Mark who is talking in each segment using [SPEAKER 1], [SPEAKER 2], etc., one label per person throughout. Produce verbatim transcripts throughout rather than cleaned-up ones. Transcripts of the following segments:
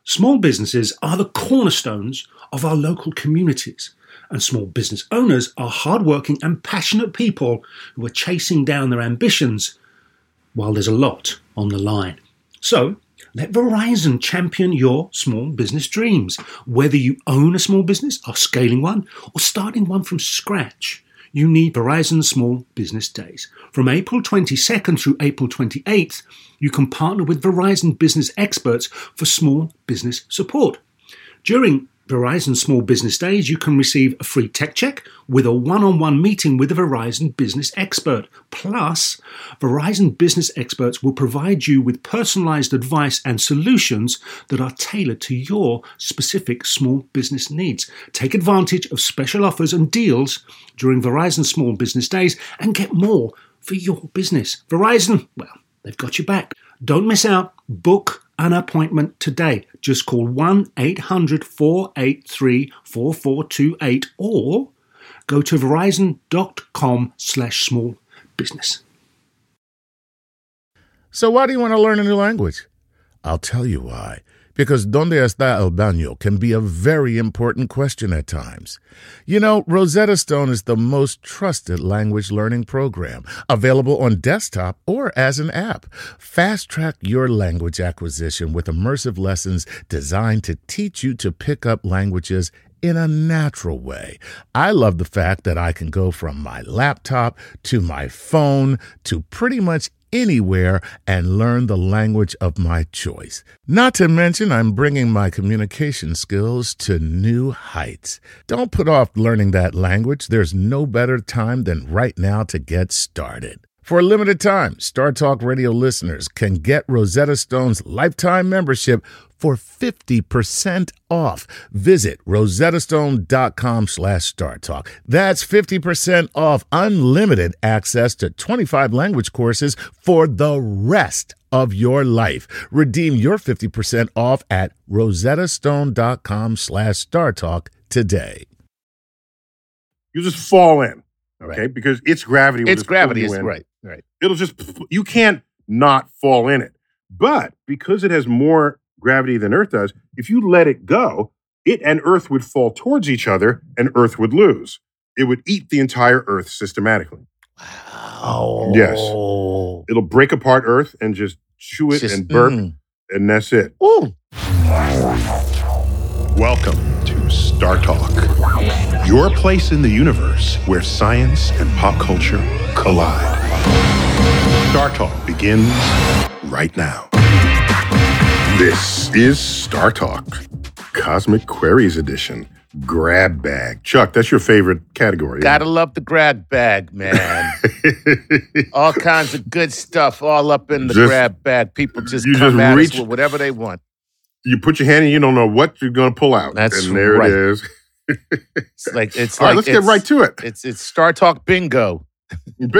[SPEAKER 1] Small businesses are the cornerstones of our local communities, and small business owners are hardworking and passionate people who are chasing down their ambitions while there's a lot on the line. So, let Verizon champion your small business dreams. Whether you own a small business, are scaling one, or starting one from scratch, you need Verizon Small Business Days. From April twenty-second through April twenty-eighth, you can partner with Verizon business experts for small business support. During Verizon Small Business Days, you can receive a free tech check with a one-on-one meeting with a Verizon business expert. Plus, Verizon business experts will provide you with personalized advice and solutions that are tailored to your specific small business needs. Take advantage of special offers and deals during Verizon Small Business Days and get more for your business. Verizon, well, they've got your back. Don't miss out. Book an appointment today. Just call one eight hundred four eight three four four two eight or go to verizon.com slash small business.
[SPEAKER 2] So why do you want to learn a new language? I'll tell you why. Because ¿Dónde está el baño? Can be a very important question at times. You know, Rosetta Stone is the most trusted language learning program, available on desktop or as an app. Fast-track your language acquisition with immersive lessons designed to teach you to pick up languages in a natural way. I love the fact that I can go from my laptop to my phone to pretty much anywhere and learn the language of my choice. Not to mention, I'm bringing my communication skills to new heights. Don't put off learning that language. There's no better time than right now to get started. For a limited time, Star Talk Radio listeners can get Rosetta Stone's lifetime membership for fifty percent off. Visit rosettastone.com slash StarTalk. That's fifty percent off unlimited access to twenty-five language courses for the rest of your life. Redeem your fifty percent off at rosettastone.com slash StarTalk today.
[SPEAKER 3] You just fall in, okay?
[SPEAKER 2] Right.
[SPEAKER 3] Because it's gravity. will
[SPEAKER 2] It's
[SPEAKER 3] just
[SPEAKER 2] gravity.
[SPEAKER 3] pull you
[SPEAKER 2] It's
[SPEAKER 3] in.
[SPEAKER 2] right. Right.
[SPEAKER 3] It'll just, you can't not fall in it. But because it has more gravity than Earth does, if you let it go, it and Earth would fall towards each other and Earth would lose. It would eat the entire Earth systematically.
[SPEAKER 2] Wow.
[SPEAKER 3] Yes. It'll break apart Earth and just chew it
[SPEAKER 2] Just,
[SPEAKER 3] and burp,
[SPEAKER 2] mm.
[SPEAKER 3] and that's it.
[SPEAKER 2] Ooh.
[SPEAKER 3] Welcome to Star Talk, your place in the universe where science and pop culture collide. Star Talk begins right now. This is Star Talk, Cosmic Queries Edition, Grab Bag. Chuck, that's your favorite category.
[SPEAKER 2] Gotta love the grab bag, man. All kinds of good stuff all up in the
[SPEAKER 3] Just-
[SPEAKER 2] grab bag. People just
[SPEAKER 3] you
[SPEAKER 2] come
[SPEAKER 3] just
[SPEAKER 2] at
[SPEAKER 3] reach-
[SPEAKER 2] us with whatever they want.
[SPEAKER 3] You put your hand in, you don't know what you're going to pull out.
[SPEAKER 2] That's
[SPEAKER 3] and there
[SPEAKER 2] right.
[SPEAKER 3] it is.
[SPEAKER 2] It's like it's
[SPEAKER 3] All right,
[SPEAKER 2] like
[SPEAKER 3] let's get
[SPEAKER 2] it's-
[SPEAKER 3] right to it.
[SPEAKER 2] It's it's Star Talk bingo.
[SPEAKER 3] And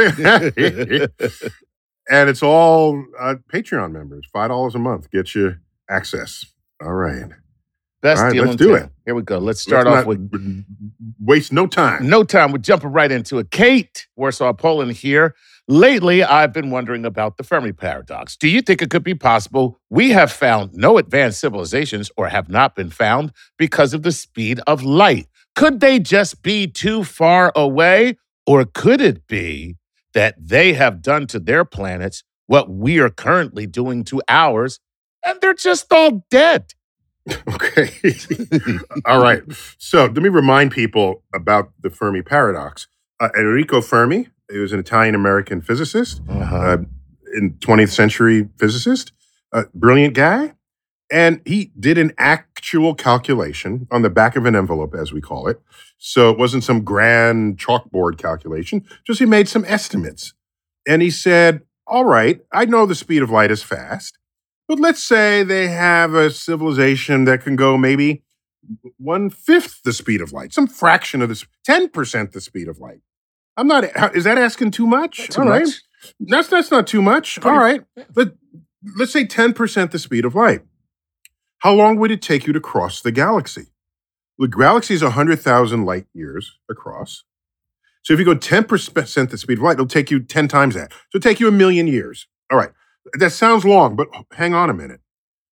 [SPEAKER 3] it's all uh, Patreon members. five dollars a month gets you access. All right.
[SPEAKER 2] Best
[SPEAKER 3] All right,
[SPEAKER 2] deal
[SPEAKER 3] let's
[SPEAKER 2] in
[SPEAKER 3] do
[SPEAKER 2] town.
[SPEAKER 3] it.
[SPEAKER 2] Here we go. Let's start
[SPEAKER 3] Let's
[SPEAKER 2] off
[SPEAKER 3] not
[SPEAKER 2] with
[SPEAKER 3] waste no time.
[SPEAKER 2] no time. We're jumping right into it. Kate, Warsaw, Poland here. Lately, I've been wondering about the Fermi paradox. Do you think it could be possible we have found no advanced civilizations or have not been found because of the speed of light? Could they just be too far away? Or could it be that they have done to their planets what we are currently doing to ours, and they're just all dead?
[SPEAKER 3] Okay. All right. So let me remind people about the Fermi paradox. Uh, Enrico Fermi, he was an Italian-American physicist,
[SPEAKER 2] Uh-huh.
[SPEAKER 3] uh, in twentieth century physicist, uh, brilliant guy. And he did an actual calculation on the back of an envelope, as we call it. So it wasn't some grand chalkboard calculation, just he made some estimates. And he said, all right, I know the speed of light is fast, but let's say they have a civilization that can go maybe one-fifth the speed of light, some fraction of this, ten percent the speed of light. I'm not, is that asking too much?
[SPEAKER 2] Too
[SPEAKER 3] All right.
[SPEAKER 2] much?
[SPEAKER 3] That's, that's not too much.
[SPEAKER 2] Pretty-
[SPEAKER 3] All right. Let, let's say ten percent the speed of light. How long would it take you to cross the galaxy? The galaxy is one hundred thousand light years across. So if you go ten percent the speed of light, it'll take you ten times that. So it'll take you a million years. All right. That sounds long, but hang on a minute.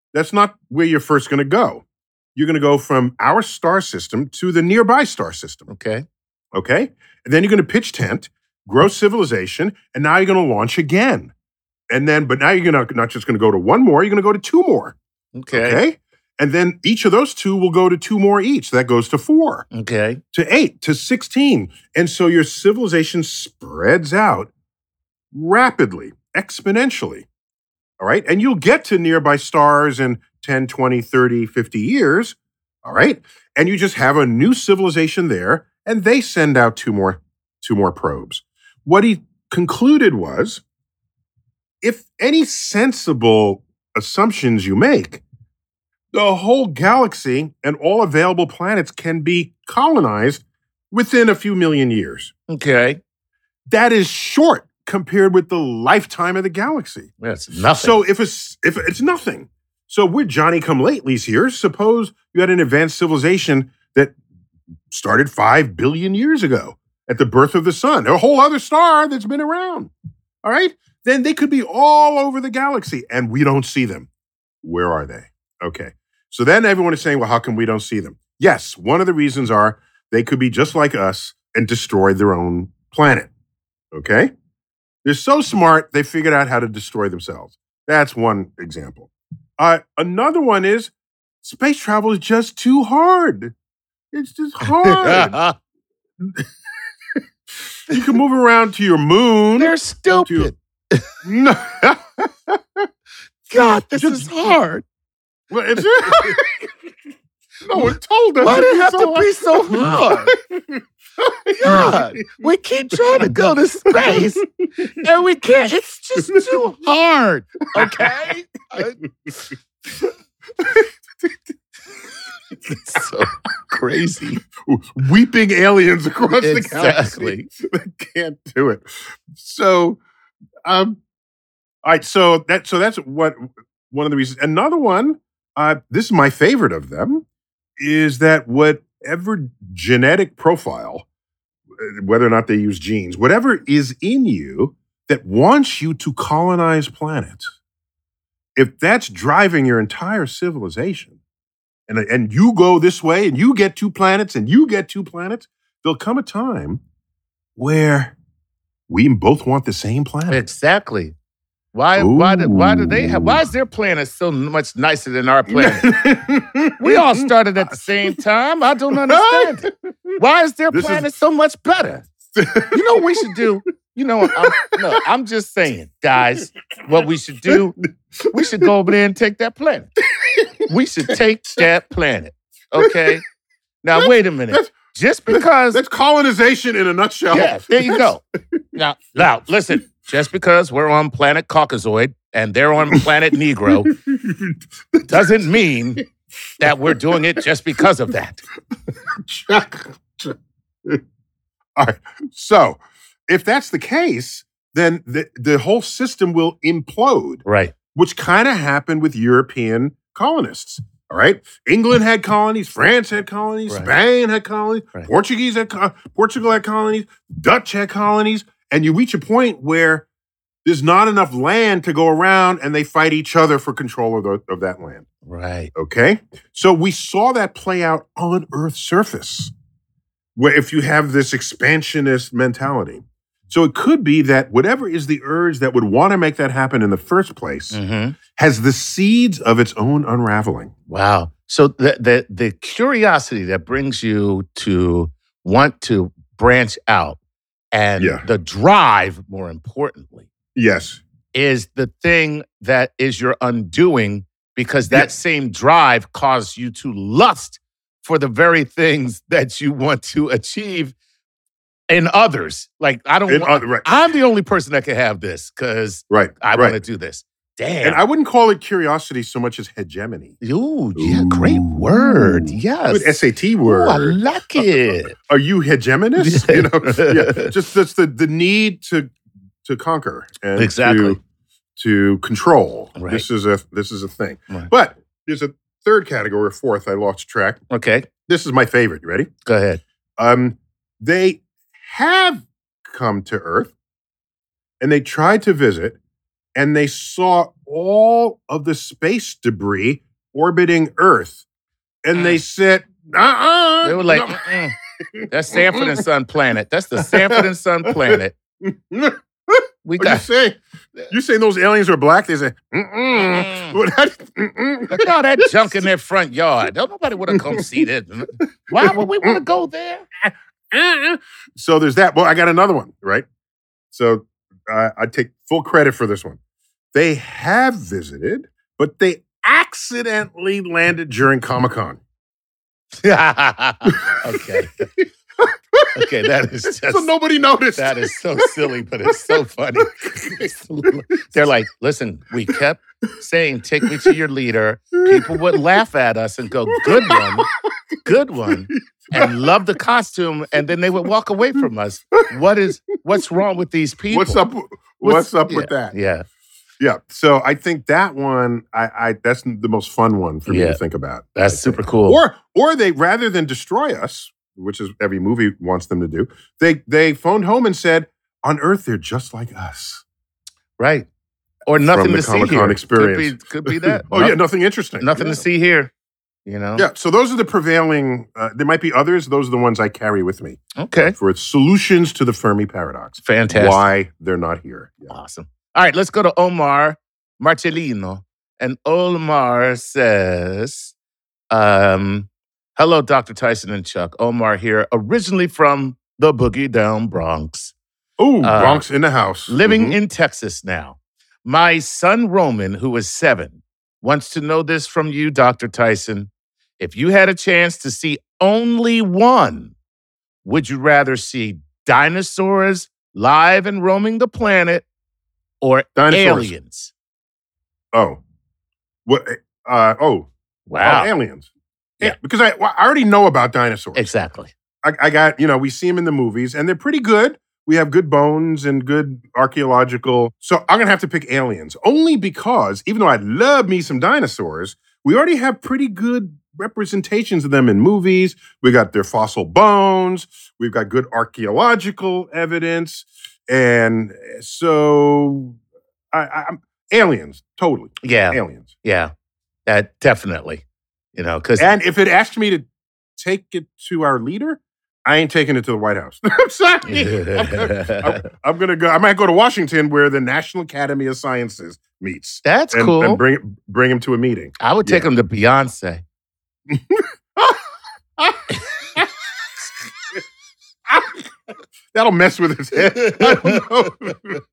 [SPEAKER 3] that's not where you're first going to go. You're going to go from our star system to the nearby star system.
[SPEAKER 2] Okay.
[SPEAKER 3] Okay? And then you're going to pitch tent, grow civilization, and now you're going to launch again. And then, but now you're going to not just going to go to one more, you're going to go to two more.
[SPEAKER 2] Okay.
[SPEAKER 3] Okay? And then each of those two will go to two more each. That goes to four.
[SPEAKER 2] Okay.
[SPEAKER 3] To eight, to sixteen. And so your civilization spreads out rapidly, exponentially. All right? And you'll get to nearby stars in ten, twenty, thirty, fifty years. All right? And you just have a new civilization there, and they send out two more, two more probes. What he concluded was, if any sensible assumptions you make, the whole galaxy and all available planets can be colonized within a few million years.
[SPEAKER 2] Okay.
[SPEAKER 3] That is short compared with the lifetime of the galaxy.
[SPEAKER 2] That's nothing.
[SPEAKER 3] So if it's if it's nothing. So we're Johnny-come-latelys here. Suppose you had an advanced civilization that started five billion years ago at the birth of the sun, a whole other star that's been around. All right? Then they could be all over the galaxy, and we don't see them. Where are they? Okay. So then everyone is saying, well, how come we don't see them? Yes, one of the reasons are they could be just like us and destroy their own planet. Okay? They're so smart, they figured out how to destroy themselves. That's one example. Uh, another one is space travel is just too hard. It's just hard. You can move around to your moon.
[SPEAKER 2] They're stupid.
[SPEAKER 3] To, no.
[SPEAKER 2] God, this
[SPEAKER 3] Just-
[SPEAKER 2] is hard.
[SPEAKER 3] Well, it's, no one told us.
[SPEAKER 2] Why
[SPEAKER 3] it
[SPEAKER 2] did it
[SPEAKER 3] was
[SPEAKER 2] have
[SPEAKER 3] so
[SPEAKER 2] to be so hard? God, we keep trying to go to space, and we can't. It's just too hard. Okay. It's so crazy.
[SPEAKER 3] Weeping aliens across
[SPEAKER 2] Exactly.
[SPEAKER 3] the galaxy. They can't do it. So, um, all right. So that so that's what one of the reasons. Another one. Uh, this is my favorite of them. Is that whatever genetic profile, whether or not they use genes, whatever is in you that wants you to colonize planets, if that's driving your entire civilization, and, and you go this way and you get two planets and you get two planets, there'll come a time where we both want the same planet.
[SPEAKER 2] Exactly. Why? Why? Do, why do they have? Why is their planet so much nicer than our planet? We all started at the same time. I don't understand it. Why is their
[SPEAKER 3] This
[SPEAKER 2] planet
[SPEAKER 3] is-
[SPEAKER 2] so much better? You know what we should do? You know, I'm, no, I'm just saying, guys, what we should do, we should go over there and take that planet. We should take that planet, okay? Now, wait a minute.
[SPEAKER 3] That's-
[SPEAKER 2] Just because...
[SPEAKER 3] That's colonization in a nutshell.
[SPEAKER 2] Yeah, there you go. Now, now, listen. Just because we're on planet Caucasoid and they're on planet Negro doesn't mean that we're doing it just because of that.
[SPEAKER 3] All right. So, if that's the case, then the, the whole system will implode,
[SPEAKER 2] Right.
[SPEAKER 3] which kind of happened with European colonists. All right. England had colonies, France had colonies,
[SPEAKER 2] Right.
[SPEAKER 3] Spain had colonies,
[SPEAKER 2] Right.
[SPEAKER 3] Portuguese had co- Portugal had colonies, Dutch had colonies, and you reach a point where there's not enough land to go around and they fight each other for control of, the, of that land.
[SPEAKER 2] Right.
[SPEAKER 3] Okay? So we saw that play out on Earth's surface, where if you have this expansionist mentality. So it could be that whatever is the urge that would want to make that happen in the first place
[SPEAKER 2] Mm-hmm.
[SPEAKER 3] has the seeds of its own unraveling.
[SPEAKER 2] Wow. So the, the the curiosity that brings you to want to branch out and
[SPEAKER 3] Yeah.
[SPEAKER 2] the drive, more importantly,
[SPEAKER 3] Yes.
[SPEAKER 2] is the thing that is your undoing because that
[SPEAKER 3] Yeah.
[SPEAKER 2] same drive caused you to lust for the very things that you want to achieve in others. Like, I don't
[SPEAKER 3] In
[SPEAKER 2] want,
[SPEAKER 3] other- right.
[SPEAKER 2] I'm the only person that can have this because
[SPEAKER 3] Right.
[SPEAKER 2] I
[SPEAKER 3] right.
[SPEAKER 2] want to do this. Damn.
[SPEAKER 3] And I wouldn't call it curiosity so much as hegemony.
[SPEAKER 2] Ooh, yeah, great word. Yes.
[SPEAKER 3] Good S A T
[SPEAKER 2] Ooh,
[SPEAKER 3] word.
[SPEAKER 2] I like it.
[SPEAKER 3] Are you hegemonist?
[SPEAKER 2] Yeah.
[SPEAKER 3] You know, yeah. Just that's the the need to to conquer and
[SPEAKER 2] Exactly.
[SPEAKER 3] to, to control.
[SPEAKER 2] Right.
[SPEAKER 3] This is a this is a thing.
[SPEAKER 2] Right.
[SPEAKER 3] But there's a third category, or fourth. I lost track.
[SPEAKER 2] Okay,
[SPEAKER 3] This is my favorite. You ready?
[SPEAKER 2] go ahead.
[SPEAKER 3] Um, they have come to Earth, and they tried to visit, and they saw all of the space debris orbiting Earth. And they said, uh-uh.
[SPEAKER 2] They were like,
[SPEAKER 3] no.
[SPEAKER 2] mm-mm. That's Sanford and Son planet. That's the Sanford and Son planet. We
[SPEAKER 3] Are you
[SPEAKER 2] got
[SPEAKER 3] saying, you saying those aliens are black? They say, mm-mm.
[SPEAKER 2] Mm-mm.
[SPEAKER 3] Well, that- mm-mm.
[SPEAKER 2] Look at all that junk in their front yard. Don't nobody want to come see that. Why would we want to go there?
[SPEAKER 3] So there's that. Well, I got another one, right? So uh, I take full credit for this one. They have visited, but they accidentally landed during Comic-Con.
[SPEAKER 2] Okay. Okay, that is just...
[SPEAKER 3] So nobody noticed.
[SPEAKER 2] That is so silly, but it's so funny. They're like, listen, we kept saying, take me to your leader. People would laugh at us and go, good one, good one, and love the costume, and then they would walk away from us. What is, what's wrong with these people?
[SPEAKER 3] What's up? What's, what's up with
[SPEAKER 2] yeah,
[SPEAKER 3] that?
[SPEAKER 2] Yeah.
[SPEAKER 3] Yeah. So I think that one, I, I that's the most fun one for me
[SPEAKER 2] Yeah.
[SPEAKER 3] to think about.
[SPEAKER 2] That's super cool.
[SPEAKER 3] Or or they, rather than destroy us, which is every movie wants them to do, they they phoned home and said, on Earth, they're just like us.
[SPEAKER 2] Right. Or nothing
[SPEAKER 3] From the
[SPEAKER 2] to see
[SPEAKER 3] Comic-Con
[SPEAKER 2] here.
[SPEAKER 3] experience.
[SPEAKER 2] Could be, could be that.
[SPEAKER 3] Oh, yeah, nothing interesting.
[SPEAKER 2] Nothing
[SPEAKER 3] yeah.
[SPEAKER 2] to see here. You know?
[SPEAKER 3] Yeah, so those are the prevailing, uh, there might be others, those are the ones I carry with me.
[SPEAKER 2] Okay.
[SPEAKER 3] For solutions to the Fermi paradox.
[SPEAKER 2] Fantastic.
[SPEAKER 3] Why they're not here. Yeah.
[SPEAKER 2] Awesome. All right, let's go to Omar Marcellino. And Omar says, um, hello, Doctor Tyson and Chuck. Omar here, originally from the Boogie Down Bronx.
[SPEAKER 3] Ooh,
[SPEAKER 2] Uh,
[SPEAKER 3] Bronx in the house.
[SPEAKER 2] Living
[SPEAKER 3] Mhm.
[SPEAKER 2] in Texas now. My son Roman, who is seven, wants to know this from you, Doctor Tyson. If you had a chance to see only one, would you rather see dinosaurs live and roaming the planet or
[SPEAKER 3] Dinosaurs.
[SPEAKER 2] aliens?
[SPEAKER 3] Oh. What? Uh, oh.
[SPEAKER 2] Wow.
[SPEAKER 3] Oh, aliens.
[SPEAKER 2] Yeah.
[SPEAKER 3] Because I, well, I already know about dinosaurs.
[SPEAKER 2] Exactly.
[SPEAKER 3] I, I got, you know, we see them in the movies and they're pretty good. We have good bones and good archaeological. So I'm going to have to pick aliens only because even though I love me some dinosaurs, we already have pretty good representations of them in movies. We got their fossil bones. We've got good archaeological evidence. And so I, I, I'm aliens, totally.
[SPEAKER 2] Yeah.
[SPEAKER 3] Aliens.
[SPEAKER 2] Yeah. That definitely. You know, because
[SPEAKER 3] And if it asked me to take it to our leader, I ain't taking it to the White House. I'm sorry. I'm, I'm, I'm gonna go. I might go to Washington, where the National Academy of Sciences meets.
[SPEAKER 2] that's
[SPEAKER 3] and,
[SPEAKER 2] cool.
[SPEAKER 3] And bring bring him to a meeting.
[SPEAKER 2] I would take
[SPEAKER 3] Yeah.
[SPEAKER 2] him to Beyonce.
[SPEAKER 3] That'll mess with his head. I don't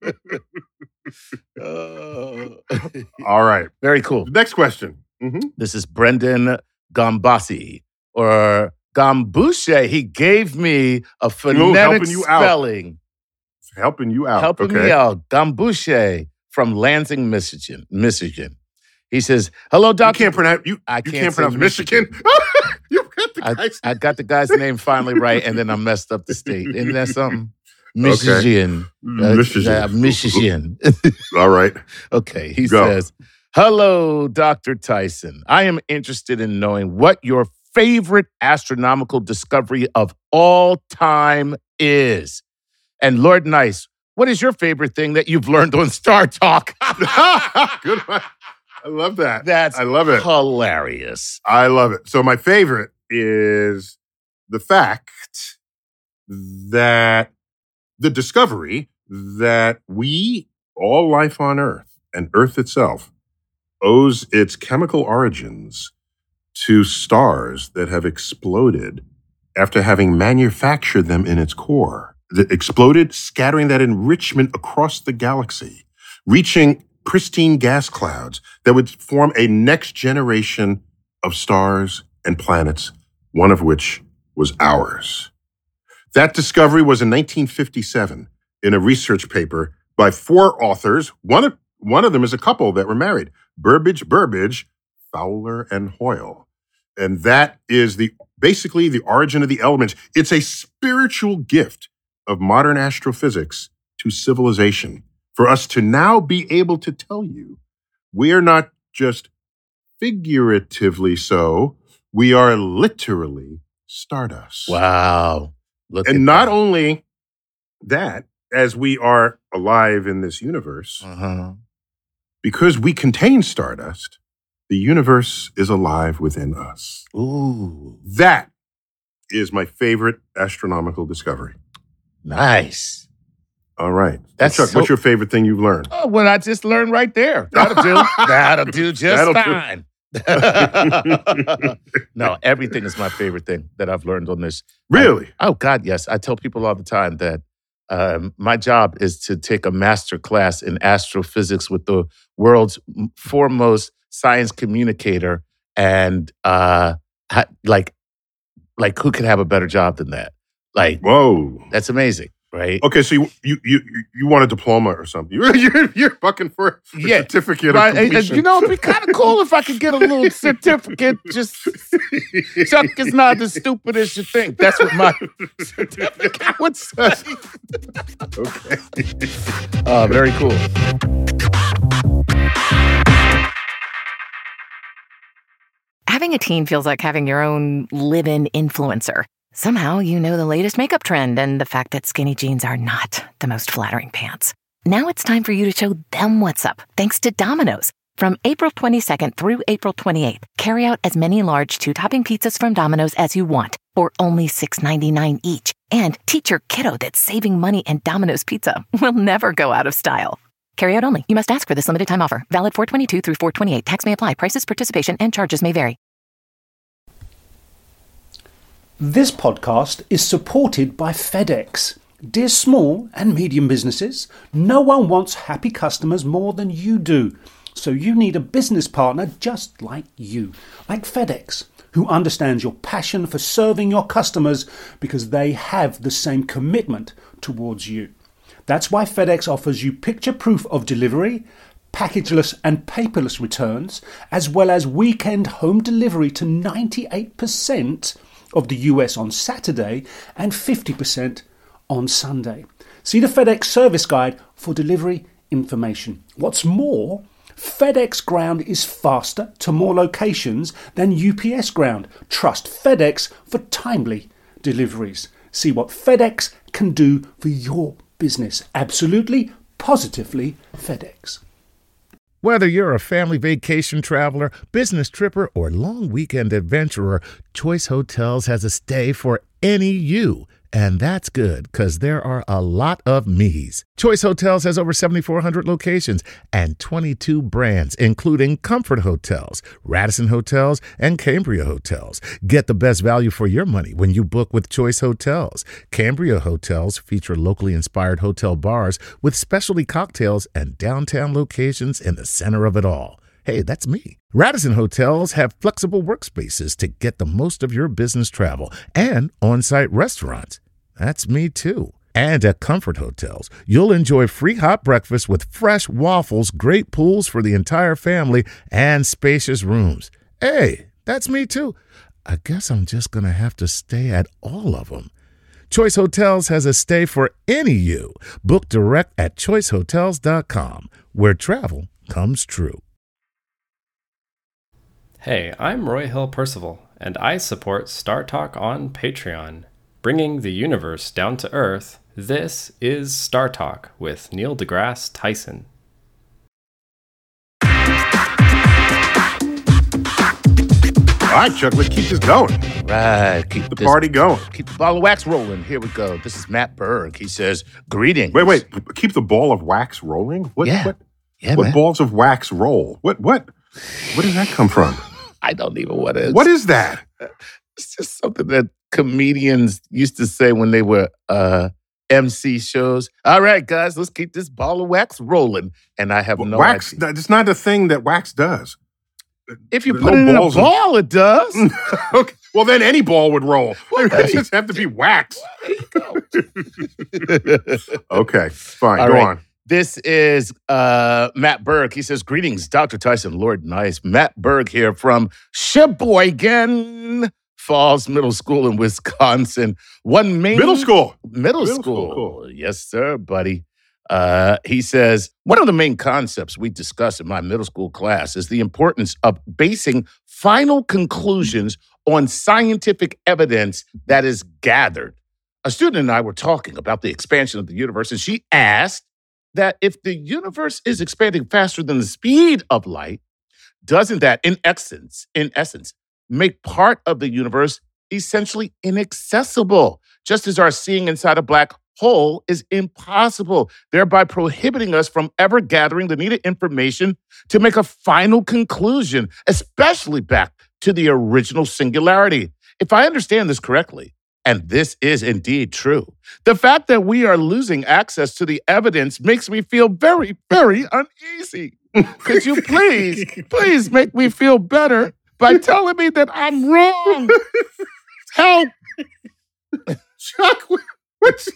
[SPEAKER 3] know.
[SPEAKER 2] Uh,
[SPEAKER 3] All right.
[SPEAKER 2] Very cool.
[SPEAKER 3] Next question. Mhm.
[SPEAKER 2] This is Brendan Gambassi or Gambushe. He gave me a phonetic
[SPEAKER 3] helping you out.
[SPEAKER 2] spelling.
[SPEAKER 3] Helping you out.
[SPEAKER 2] Helping
[SPEAKER 3] okay.
[SPEAKER 2] me out. Gambushe from Lansing, Michigan. Michigan. He says, hello,
[SPEAKER 3] You
[SPEAKER 2] Doctor
[SPEAKER 3] can't pronounce you.
[SPEAKER 2] I
[SPEAKER 3] you
[SPEAKER 2] can't
[SPEAKER 3] can't
[SPEAKER 2] say
[SPEAKER 3] pronounce Michigan. you got the
[SPEAKER 2] I,
[SPEAKER 3] guy's
[SPEAKER 2] I got the guy's name finally right, and then I messed up the state. Isn't that something? Michigan. Uh,
[SPEAKER 3] Michigan.
[SPEAKER 2] uh, Michigan.
[SPEAKER 3] All right.
[SPEAKER 2] Okay, he
[SPEAKER 3] Go.
[SPEAKER 2] says, hello, Doctor Tyson. I am interested in knowing what your favorite astronomical discovery of all time is. And Lord Nice, what is your favorite thing that you've learned on Star Talk?
[SPEAKER 3] Good one. I love that.
[SPEAKER 2] That's
[SPEAKER 3] I love it.
[SPEAKER 2] hilarious.
[SPEAKER 3] I love it. So my favorite is the fact that the discovery that we, all life on Earth and Earth itself, owes its chemical origins to stars that have exploded after having manufactured them in its core. That exploded, scattering that enrichment across the galaxy, reaching pristine gas clouds that would form a next generation of stars and planets, one of which was ours. That discovery was in nineteen fifty-seven in a research paper by four authors. One of, one of them is a couple that were married, Burbage, Burbage, Fowler, and Hoyle. And that is the basically the origin of the elements. It's a spiritual gift of modern astrophysics to civilization for us to now be able to tell you we are not just figuratively so, we are literally stardust.
[SPEAKER 2] Wow. Look
[SPEAKER 3] And
[SPEAKER 2] at
[SPEAKER 3] not
[SPEAKER 2] that.
[SPEAKER 3] only that, as we are alive in this universe,
[SPEAKER 2] Uh-huh.
[SPEAKER 3] because we contain stardust, The universe is alive within us.
[SPEAKER 2] Ooh,
[SPEAKER 3] That is my favorite astronomical discovery.
[SPEAKER 2] nice.
[SPEAKER 3] All right.
[SPEAKER 2] That's
[SPEAKER 3] Chuck,
[SPEAKER 2] so-
[SPEAKER 3] what's your favorite thing you've learned?
[SPEAKER 2] Oh, well, I just learned right there. That'll do. That'll do just
[SPEAKER 3] That'll do.
[SPEAKER 2] fine. No, everything is my favorite thing that I've learned on this.
[SPEAKER 3] Really?
[SPEAKER 2] I- oh, God, yes. I tell people all the time that um, my job is to take a master class in astrophysics with the world's m- foremost science communicator. And uh, ha- like, like, who could have a better job than that? Like,
[SPEAKER 3] Whoa.
[SPEAKER 2] that's amazing, right?
[SPEAKER 3] Okay, so you you you, you want a diploma or something? You're you're, you're fucking for a
[SPEAKER 2] Yeah.
[SPEAKER 3] certificate
[SPEAKER 2] Right,
[SPEAKER 3] of
[SPEAKER 2] and- and,
[SPEAKER 3] completion.
[SPEAKER 2] you know, it'd be kind of cool if I could get a little certificate. Just Chuck is not as stupid as you think. That's what my certificate would say.
[SPEAKER 3] Okay.
[SPEAKER 2] Uh, very cool.
[SPEAKER 4] Having a teen feels like having your own live-in influencer. Somehow you know the latest makeup trend and the fact that skinny jeans are not the most flattering pants. Now it's time for you to show them what's up, thanks to Domino's. From April twenty-second through April twenty-eighth, carry out as many large two-topping pizzas from Domino's as you want, for only six ninety-nine each. And teach your kiddo that saving money and Domino's Pizza will never go out of style. Carry out only. You must ask for this limited time offer. Valid four twenty-two through four twenty-eight. Tax may apply. Prices, participation, and charges may vary.
[SPEAKER 1] This podcast is supported by FedEx. Dear small and medium businesses, no one wants happy customers more than you do. So you need a business partner just like you, like FedEx, who understands your passion for serving your customers because they have the same commitment towards you. That's why FedEx offers you picture proof of delivery, packageless and paperless returns, as well as weekend home delivery to ninety-eight percent of the U S on Saturday and fifty percent on Sunday. See the FedEx service guide for delivery information. What's more, FedEx Ground is faster to more locations than U P S Ground. Trust FedEx for timely deliveries. See what FedEx can do for your business. Absolutely, positively FedEx.
[SPEAKER 2] Whether you're a family vacation traveler, business tripper, or long weekend adventurer, Choice Hotels has a stay for any you. And that's good, because there are a lot of me's. Choice Hotels has over seventy-four hundred locations and twenty-two brands, including Comfort Hotels, Radisson Hotels, and Cambria Hotels. Get the best value for your money when you book with Choice Hotels. Cambria Hotels feature locally inspired hotel bars with specialty cocktails and downtown locations in the center of it all. Hey, that's me. Radisson Hotels have flexible workspaces to get the most of your business travel and on-site restaurants. That's me too. And at Comfort Hotels, you'll enjoy free hot breakfast with fresh waffles, great pools for the entire family, and spacious rooms. Hey, that's me too. I guess I'm just going to have to stay at all of them. Choice Hotels has a stay for any you. Book direct at choice hotels dot com, where travel comes true.
[SPEAKER 5] Hey, I'm Roy Hill Percival, and I support Star Talk on Patreon. Bringing the universe down to Earth, this is Star Talk with Neil deGrasse Tyson.
[SPEAKER 3] All right, Chuck, let's keep this going.
[SPEAKER 2] Right. Keep
[SPEAKER 3] The
[SPEAKER 2] this-
[SPEAKER 3] party going.
[SPEAKER 2] Keep the ball of wax rolling. Here we go. This is Matt Berg. He says, greetings.
[SPEAKER 3] Wait, wait. Keep the ball of wax rolling? What?
[SPEAKER 2] Yeah.
[SPEAKER 3] What,
[SPEAKER 2] Yeah,
[SPEAKER 3] what
[SPEAKER 2] man.
[SPEAKER 3] balls of wax roll? What? What? Where does that come from?
[SPEAKER 2] I don't even want to.
[SPEAKER 3] What is that?
[SPEAKER 2] It's just something that comedians used to say when they were uh, M C shows. All right, guys, let's keep this ball of wax rolling. And I have no
[SPEAKER 3] wax.
[SPEAKER 2] idea.
[SPEAKER 3] It's not the thing that wax does.
[SPEAKER 2] If you
[SPEAKER 3] there's
[SPEAKER 2] put
[SPEAKER 3] no
[SPEAKER 2] it in a
[SPEAKER 3] balls in-
[SPEAKER 2] ball, it does.
[SPEAKER 3] Okay. Well, then any ball would roll. It
[SPEAKER 2] Right.
[SPEAKER 3] just have to be wax.
[SPEAKER 2] There you go.
[SPEAKER 3] Okay, fine.
[SPEAKER 2] All
[SPEAKER 3] Go
[SPEAKER 2] right.
[SPEAKER 3] on.
[SPEAKER 2] This is uh, Matt Berg. He says, greetings, Doctor Tyson, Lord Nice. Matt Berg here from Sheboygan Falls Middle School in Wisconsin. One main...
[SPEAKER 3] Middle school.
[SPEAKER 2] Middle,
[SPEAKER 3] Middle
[SPEAKER 2] school.
[SPEAKER 3] school, cool.
[SPEAKER 2] Yes, sir, buddy. Uh, he says, one of the main concepts we discuss in my middle school class is the importance of basing final conclusions on scientific evidence that is gathered. A student and I were talking about the expansion of the universe, and she asked that if the universe is expanding faster than the speed of light, doesn't that, in essence, in essence, make part of the universe essentially inaccessible, just as our seeing inside a black hole is impossible, thereby prohibiting us from ever gathering the needed information to make a final conclusion, especially back to the original singularity. If I understand this correctly, and this is indeed true, the fact that we are losing access to the evidence makes me feel very, very uneasy. Could you please, please make me feel better by telling me that I'm wrong? Help!
[SPEAKER 3] Chuck, what's...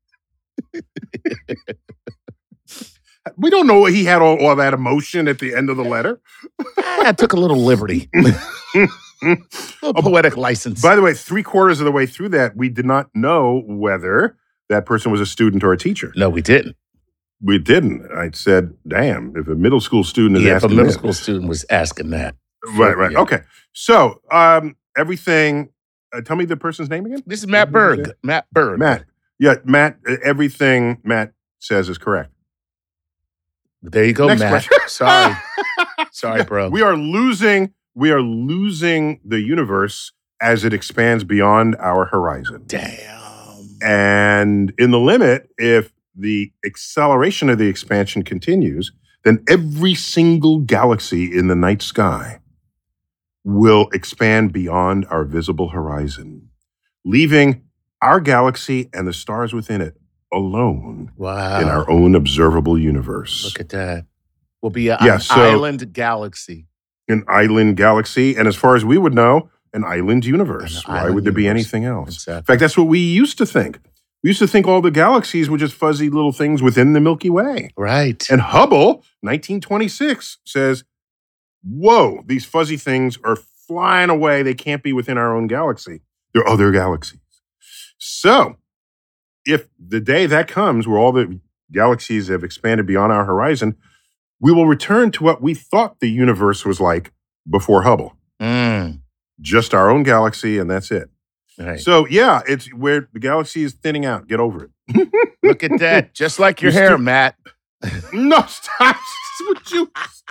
[SPEAKER 3] We don't know he had all, all that emotion at the end of the letter.
[SPEAKER 2] I took a little liberty. A little poetic license.
[SPEAKER 3] By the way, three quarters of the way through that, we did not know whether that person was a student or a teacher.
[SPEAKER 2] No, we didn't.
[SPEAKER 3] We didn't. I said, damn, if a middle school student is
[SPEAKER 2] yeah,
[SPEAKER 3] asking
[SPEAKER 2] if a middle
[SPEAKER 3] that.
[SPEAKER 2] school student was asking that.
[SPEAKER 3] Right, right.
[SPEAKER 2] Yeah.
[SPEAKER 3] Okay. So, um, everything, uh, tell me the person's name again.
[SPEAKER 2] This is Matt Berg. Matt Berg.
[SPEAKER 3] Matt. Yeah, Matt, uh, everything Matt says is correct.
[SPEAKER 2] There you go,
[SPEAKER 3] Next
[SPEAKER 2] Matt.
[SPEAKER 3] question.
[SPEAKER 2] Sorry. Sorry, bro.
[SPEAKER 3] We are losing, we are losing the universe as it expands beyond our horizon.
[SPEAKER 2] Damn.
[SPEAKER 3] And in the limit, if the acceleration of the expansion continues, then every single galaxy in the night sky will expand beyond our visible horizon, leaving our galaxy and the stars within it alone
[SPEAKER 2] Wow.
[SPEAKER 3] in our own observable universe.
[SPEAKER 2] Look at that. We'll be a,
[SPEAKER 3] Yeah,
[SPEAKER 2] an
[SPEAKER 3] so-
[SPEAKER 2] island galaxy.
[SPEAKER 3] An island galaxy, and as far as we would know, an island universe.
[SPEAKER 2] An
[SPEAKER 3] Why
[SPEAKER 2] island
[SPEAKER 3] would there be
[SPEAKER 2] universe.
[SPEAKER 3] anything else?
[SPEAKER 2] Exactly.
[SPEAKER 3] In fact, that's what we used to think. We used to think all the galaxies were just fuzzy little things within the Milky Way.
[SPEAKER 2] Right.
[SPEAKER 3] And Hubble, nineteen twenty-six, says, whoa, these fuzzy things are flying away. They can't be within our own galaxy. They're other galaxies. So, if the day that comes where all the galaxies have expanded beyond our horizon, we will return to what we thought the universe was like before Hubble.
[SPEAKER 2] Mm.
[SPEAKER 3] Just our own galaxy, and that's it.
[SPEAKER 2] Right.
[SPEAKER 3] So, yeah, it's where the galaxy is thinning out. Get over it.
[SPEAKER 2] Look at that. Just like your
[SPEAKER 3] You
[SPEAKER 2] hair,
[SPEAKER 3] still-
[SPEAKER 2] Matt.
[SPEAKER 3] No, stop. Would you?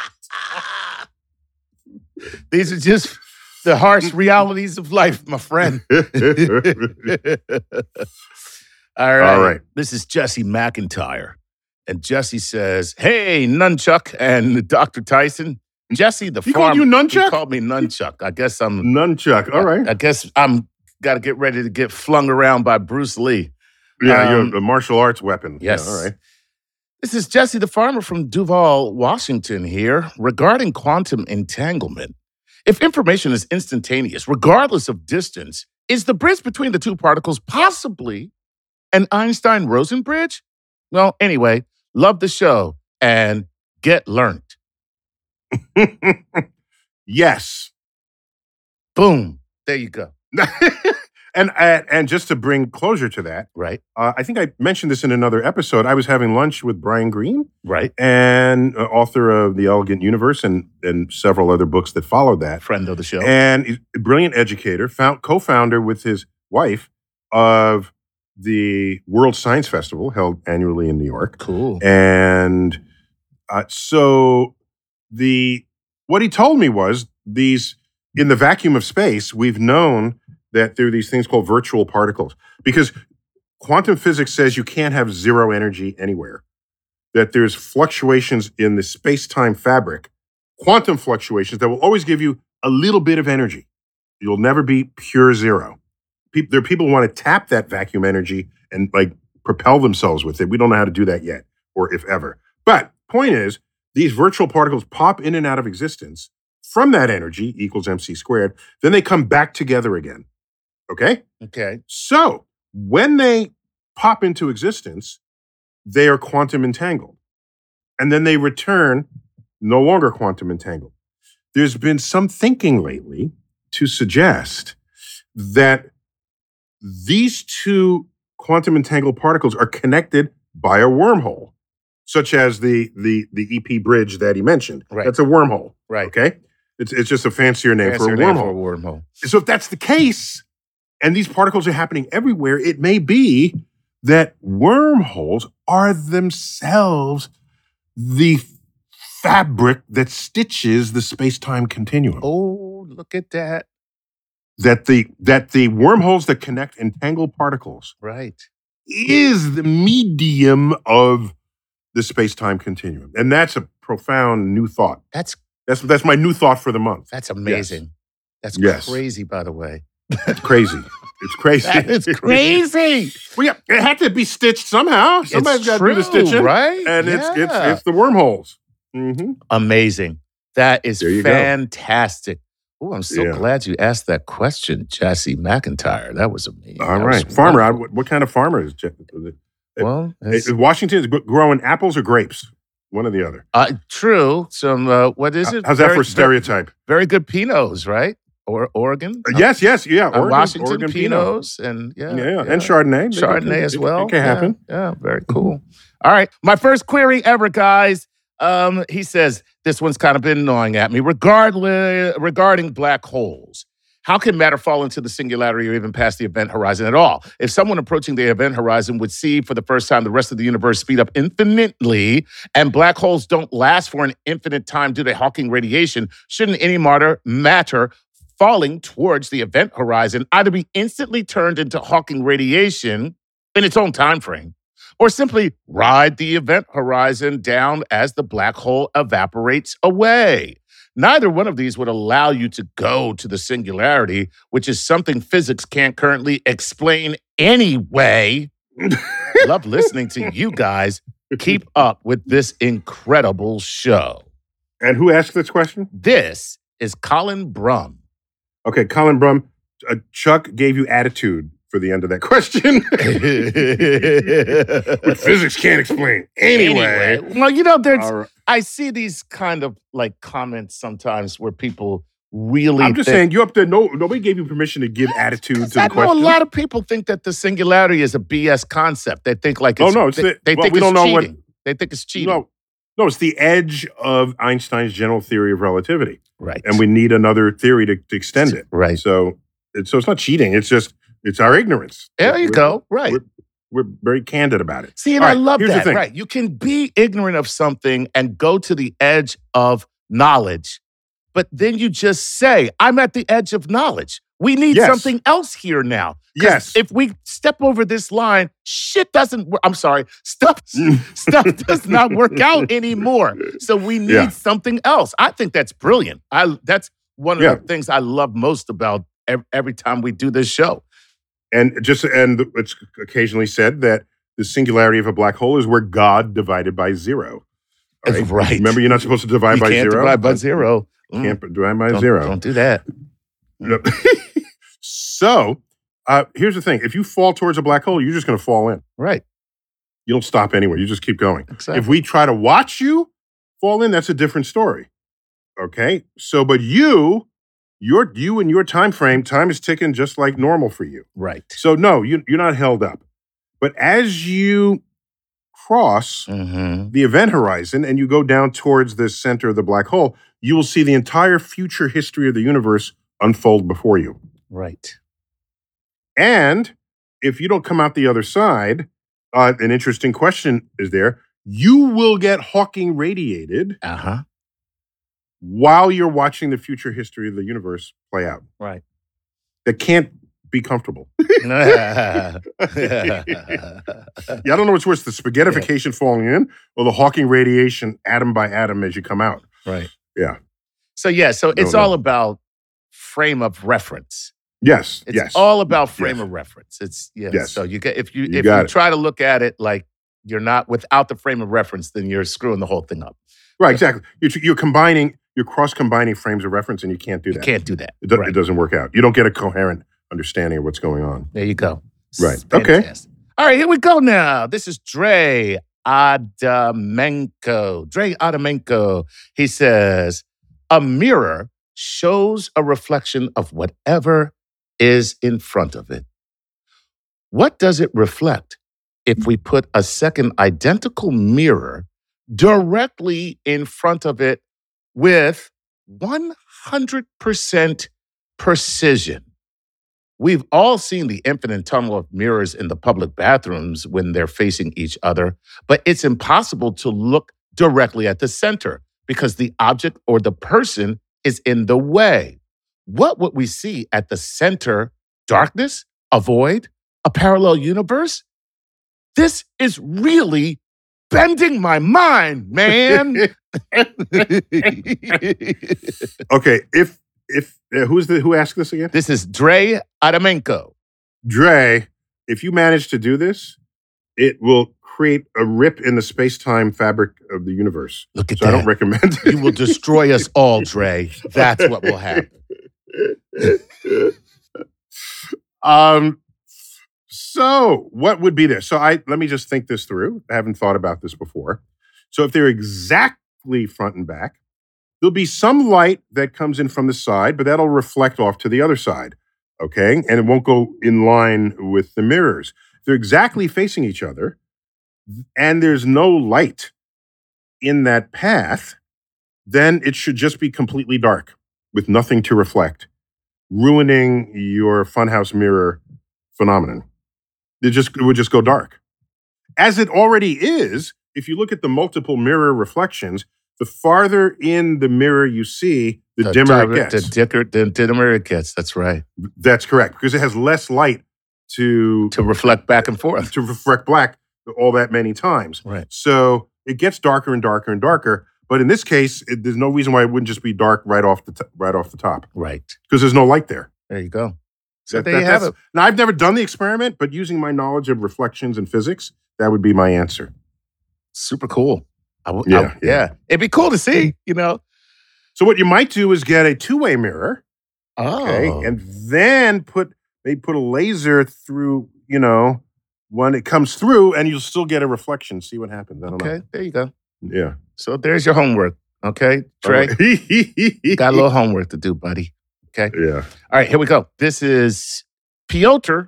[SPEAKER 2] These are just the harsh realities of life, my friend. All right.
[SPEAKER 3] All right.
[SPEAKER 2] This is Jesse McIntyre. And Jesse says, hey, Nunchuck and Doctor Tyson. Jesse the
[SPEAKER 3] He
[SPEAKER 2] farmer.
[SPEAKER 3] called you Nunchuck?
[SPEAKER 2] He called me Nunchuck. I guess I'm
[SPEAKER 3] Nunchuck. All right.
[SPEAKER 2] I guess I'm got to get ready to get flung around by Bruce Lee.
[SPEAKER 3] Yeah,
[SPEAKER 2] Um,
[SPEAKER 3] you're a martial arts weapon.
[SPEAKER 2] Yes.
[SPEAKER 3] Yeah, all right.
[SPEAKER 2] This is Jesse the farmer from Duval, Washington here regarding quantum entanglement. If information is instantaneous, regardless of distance, is the bridge between the two particles possibly an Einstein-Rosen bridge? Well, anyway, love the show and get learned.
[SPEAKER 3] Yes.
[SPEAKER 2] Boom. There you go.
[SPEAKER 3] and, and and just to bring closure to that,
[SPEAKER 2] Right,
[SPEAKER 3] uh, I think I mentioned this in another episode. I was having lunch with Brian Greene,
[SPEAKER 2] right.
[SPEAKER 3] and uh, author of The Elegant Universe and, and several other books that followed that.
[SPEAKER 2] Friend of the show.
[SPEAKER 3] And he's a brilliant educator, found, co-founder with his wife of the World Science Festival held annually in New York.
[SPEAKER 2] Cool.
[SPEAKER 3] And uh, so the what he told me was these in the vacuum of space, we've known that there are these things called virtual particles because quantum physics says you can't have zero energy anywhere. That there's fluctuations in the space-time fabric, quantum fluctuations that will always give you a little bit of energy. You'll never be pure zero. People, there are people who want to tap that vacuum energy and like propel themselves with it. We don't know how to do that yet, or if ever. But point is, these virtual particles pop in and out of existence from that energy equals mc squared. Then they come back together again. Okay?
[SPEAKER 2] Okay.
[SPEAKER 3] So when they pop into existence, they are quantum entangled. And then they return no longer quantum entangled. There's been some thinking lately to suggest that these two quantum entangled particles are connected by a wormhole, such as the the the E P bridge that he mentioned.
[SPEAKER 2] Right.
[SPEAKER 3] That's a wormhole.
[SPEAKER 2] Right.
[SPEAKER 3] Okay? It's it's just a fancier name
[SPEAKER 2] Fancier
[SPEAKER 3] for a
[SPEAKER 2] name
[SPEAKER 3] wormhole.
[SPEAKER 2] for a wormhole.
[SPEAKER 3] So if that's the case, and these particles are happening everywhere, it may be that wormholes are themselves the fabric that stitches the space-time continuum.
[SPEAKER 2] Oh, look at that.
[SPEAKER 3] That the that the wormholes that connect entangled particles
[SPEAKER 2] Right.
[SPEAKER 3] is the medium of the space-time continuum. And that's a profound new thought.
[SPEAKER 2] That's
[SPEAKER 3] That's that's my new thought for the month.
[SPEAKER 2] that's amazing. That's
[SPEAKER 3] Yes.
[SPEAKER 2] crazy, by the way.
[SPEAKER 3] It's crazy. It's crazy.
[SPEAKER 2] That is crazy.
[SPEAKER 3] Well, yeah, it had to be stitched somehow. Somebody's got to do the
[SPEAKER 2] true,
[SPEAKER 3] stitching,
[SPEAKER 2] right?
[SPEAKER 3] And it's it's
[SPEAKER 2] Yeah.
[SPEAKER 3] it's the wormholes. Mm-hmm.
[SPEAKER 2] Amazing. That is
[SPEAKER 3] There you go.
[SPEAKER 2] fantastic. Oh, I'm so
[SPEAKER 3] Yeah.
[SPEAKER 2] glad you asked that question, Jesse McIntyre. That was amazing.
[SPEAKER 3] All
[SPEAKER 2] That
[SPEAKER 3] right,
[SPEAKER 2] was
[SPEAKER 3] farmer. I,
[SPEAKER 2] wonderful.
[SPEAKER 3] what, what kind of farmer is Jeff?
[SPEAKER 2] Well, it's-
[SPEAKER 3] Is Washington is growing apples or grapes? One or the other.
[SPEAKER 2] uh, true. Some uh, what is it?
[SPEAKER 3] How's that
[SPEAKER 2] Very-
[SPEAKER 3] for stereotype?
[SPEAKER 2] Very good Pinots, right? Or Oregon.
[SPEAKER 3] Uh, yes, yes, yeah.
[SPEAKER 2] Uh,
[SPEAKER 3] Oregon,
[SPEAKER 2] Washington
[SPEAKER 3] Oregon Pinot.
[SPEAKER 2] Pinots and yeah,
[SPEAKER 3] Yeah, and Chardonnay. They-
[SPEAKER 2] Chardonnay
[SPEAKER 3] it-
[SPEAKER 2] as
[SPEAKER 3] it-
[SPEAKER 2] well.
[SPEAKER 3] It can
[SPEAKER 2] Yeah,
[SPEAKER 3] happen.
[SPEAKER 2] Yeah, very cool. All right, my first query ever, guys. Um, he says this one's kind of been gnawing at me. Regardless, regarding black holes, how can matter fall into the singularity or even past the event horizon at all? If someone approaching the event horizon would see for the first time the rest of the universe speed up infinitely, and black holes don't last for an infinite time due to Hawking radiation, shouldn't any matter matter falling towards the event horizon either be instantly turned into Hawking radiation in its own time frame, or simply ride the event horizon down as the black hole evaporates away? Neither one of these would allow you to go to the singularity, which is something physics can't currently explain anyway. Love listening to you guys. Keep up with this incredible show.
[SPEAKER 3] And who asked this question?
[SPEAKER 2] This is Colin Brum.
[SPEAKER 3] Okay, Colin Brum. Uh, Chuck gave you attitude for the end of that question. Which physics can't explain. Anyway.
[SPEAKER 2] Well, you know, there's
[SPEAKER 3] All right.
[SPEAKER 2] I see these kind of like comments sometimes where people really
[SPEAKER 3] I'm just
[SPEAKER 2] think,
[SPEAKER 3] saying, you up there. No, nobody gave you permission to give attitude to
[SPEAKER 2] 'cause
[SPEAKER 3] the
[SPEAKER 2] I know
[SPEAKER 3] question.
[SPEAKER 2] a lot of people think that the singularity is a B S concept. They think like
[SPEAKER 3] Oh,
[SPEAKER 2] it's,
[SPEAKER 3] no, it's
[SPEAKER 2] they,
[SPEAKER 3] the-
[SPEAKER 2] they
[SPEAKER 3] well,
[SPEAKER 2] think
[SPEAKER 3] we
[SPEAKER 2] it's
[SPEAKER 3] don't know what-
[SPEAKER 2] cheating. They think it's cheating.
[SPEAKER 3] No, no, it's the edge of Einstein's general theory of relativity,
[SPEAKER 2] Right.
[SPEAKER 3] and we need another theory to, to extend it.
[SPEAKER 2] Right.
[SPEAKER 3] So, it's, so it's not cheating. It's just it's our ignorance.
[SPEAKER 2] There you
[SPEAKER 3] We're-
[SPEAKER 2] go. Right.
[SPEAKER 3] We're, we're very candid about it.
[SPEAKER 2] See, and
[SPEAKER 3] All
[SPEAKER 2] I
[SPEAKER 3] right,
[SPEAKER 2] love
[SPEAKER 3] here's the
[SPEAKER 2] that.
[SPEAKER 3] thing.
[SPEAKER 2] Right. You can be ignorant of something and go to the edge of knowledge, but then you just say, I'm at the edge of knowledge. We need
[SPEAKER 3] Yes.
[SPEAKER 2] something else here now. 'Cause
[SPEAKER 3] Yes.
[SPEAKER 2] If we step over this line, shit doesn't work. I'm sorry. Stuff, stuff does not work out anymore. So we need
[SPEAKER 3] Yeah.
[SPEAKER 2] something else. I think that's brilliant. I That's one of
[SPEAKER 3] Yeah.
[SPEAKER 2] the things I love most about every, every time we do this show.
[SPEAKER 3] And just and it's occasionally said that the singularity of a black hole is where God divided by zero. All
[SPEAKER 2] Right.
[SPEAKER 3] Remember, you're not supposed to divide
[SPEAKER 2] You
[SPEAKER 3] by
[SPEAKER 2] can't
[SPEAKER 3] zero.
[SPEAKER 2] divide by zero. Mm.
[SPEAKER 3] Can't divide by
[SPEAKER 2] Don't-
[SPEAKER 3] zero.
[SPEAKER 2] Don't do that.
[SPEAKER 3] No. So, uh, here's the thing: if you fall towards a black hole, you're just going to fall in.
[SPEAKER 2] Right.
[SPEAKER 3] You don't stop anywhere. You just keep going.
[SPEAKER 2] Exactly.
[SPEAKER 3] If we try to watch you fall in, that's a different story. Okay. So, but you, your you and your time frame, time is ticking just like normal for you.
[SPEAKER 2] Right.
[SPEAKER 3] So, no, you, you're not held up. But as you cross
[SPEAKER 2] Mm-hmm.
[SPEAKER 3] the event horizon and you go down towards the center of the black hole, you will see the entire future history of the universe unfold before you.
[SPEAKER 2] Right.
[SPEAKER 3] And if you don't come out the other side, uh, an interesting question is there. You will get Hawking radiated
[SPEAKER 2] Uh-huh.
[SPEAKER 3] while you're watching the future history of the universe play out.
[SPEAKER 2] Right.
[SPEAKER 3] That can't be comfortable. Yeah, I don't know what's worse, the spaghettification falling in or the Hawking radiation atom by atom as you come out.
[SPEAKER 2] Right.
[SPEAKER 3] Yeah.
[SPEAKER 2] So yeah, so it's
[SPEAKER 3] no.
[SPEAKER 2] all about frame of reference.
[SPEAKER 3] Yes,
[SPEAKER 2] It's
[SPEAKER 3] yes.
[SPEAKER 2] all about frame
[SPEAKER 3] Yes.
[SPEAKER 2] of reference. It's yeah.
[SPEAKER 3] Yes.
[SPEAKER 2] So you get if you,
[SPEAKER 3] You
[SPEAKER 2] if
[SPEAKER 3] got
[SPEAKER 2] you
[SPEAKER 3] it.
[SPEAKER 2] try to look at it like you're not without the frame of reference, then you're screwing the whole thing up.
[SPEAKER 3] Right, exactly. You're, you're combining, you're cross-combining frames of reference and you can't do
[SPEAKER 2] You
[SPEAKER 3] that.
[SPEAKER 2] can't do that.
[SPEAKER 3] It, do-
[SPEAKER 2] right.
[SPEAKER 3] it doesn't work out. You don't get a coherent understanding of what's going on.
[SPEAKER 2] There you go.
[SPEAKER 3] Right.
[SPEAKER 2] It's
[SPEAKER 3] Okay.
[SPEAKER 2] fantastic. All right, here we go now. This is Dre Adamenko. Dre Adamenko. He says, a mirror shows a reflection of whatever is in front of it. What does it reflect if we put a second identical mirror directly in front of it with one hundred percent precision? We've all seen the infinite tunnel of mirrors in the public bathrooms when they're facing each other, but it's impossible to look directly at the center. because the object or the person is in the way. What would we see at the center? Darkness? A void? A parallel universe? This is really bending my mind, man.
[SPEAKER 3] Okay, if if uh, who's the who asked this again?
[SPEAKER 2] This is Dre Adamenko.
[SPEAKER 3] Dre, if you manage to do this, it will create a rip in the space-time fabric of the universe.
[SPEAKER 2] Look at
[SPEAKER 3] so
[SPEAKER 2] that.
[SPEAKER 3] I don't recommend it.
[SPEAKER 2] You will destroy us all, Dre. That's what will happen.
[SPEAKER 3] um. So, what would be this? So, I let me just think this through. I haven't thought about this before. So, if they're exactly front and back, there'll be some light that comes in from the side, but that'll reflect off to the other side. Okay, and it won't go in line with the mirrors. If they're exactly facing each other, and there's no light in that path, then it should just be completely dark with nothing to reflect, ruining your funhouse mirror phenomenon. It just it would just go dark. As it already is, if you look at the multiple mirror reflections, the farther in the mirror you see, the, the dimmer
[SPEAKER 2] dimmer,
[SPEAKER 3] it gets.
[SPEAKER 2] The, dicker, the dimmer it gets, that's right.
[SPEAKER 3] That's correct, because it has less light to...
[SPEAKER 2] To reflect back and forth.
[SPEAKER 3] To reflect black all that many times.
[SPEAKER 2] Right.
[SPEAKER 3] So it gets darker and darker and darker. But in this case, it, there's no reason why it wouldn't just be dark right off the t- right off the top.
[SPEAKER 2] Right.
[SPEAKER 3] Because there's no light there.
[SPEAKER 2] There you go. So
[SPEAKER 3] That-
[SPEAKER 2] there
[SPEAKER 3] that-
[SPEAKER 2] you have
[SPEAKER 3] that's-
[SPEAKER 2] it.
[SPEAKER 3] Now, I've never done the experiment, but using my knowledge of reflections and physics, that would be my answer.
[SPEAKER 2] Super cool. I w-
[SPEAKER 3] Yeah,
[SPEAKER 2] I-
[SPEAKER 3] yeah.
[SPEAKER 2] yeah. It'd be cool to see, you know.
[SPEAKER 3] So what you might do is get a two-way mirror,
[SPEAKER 2] Oh.
[SPEAKER 3] okay, and then put maybe put a laser through, you know, when it comes through, and you'll still get a reflection. See what happens. I don't
[SPEAKER 2] okay, there you go.
[SPEAKER 3] know. Yeah.
[SPEAKER 2] So there's your homework. Okay, Trey, got a little homework to do, buddy. Okay.
[SPEAKER 3] Yeah.
[SPEAKER 2] All right, here we go. This is Piotr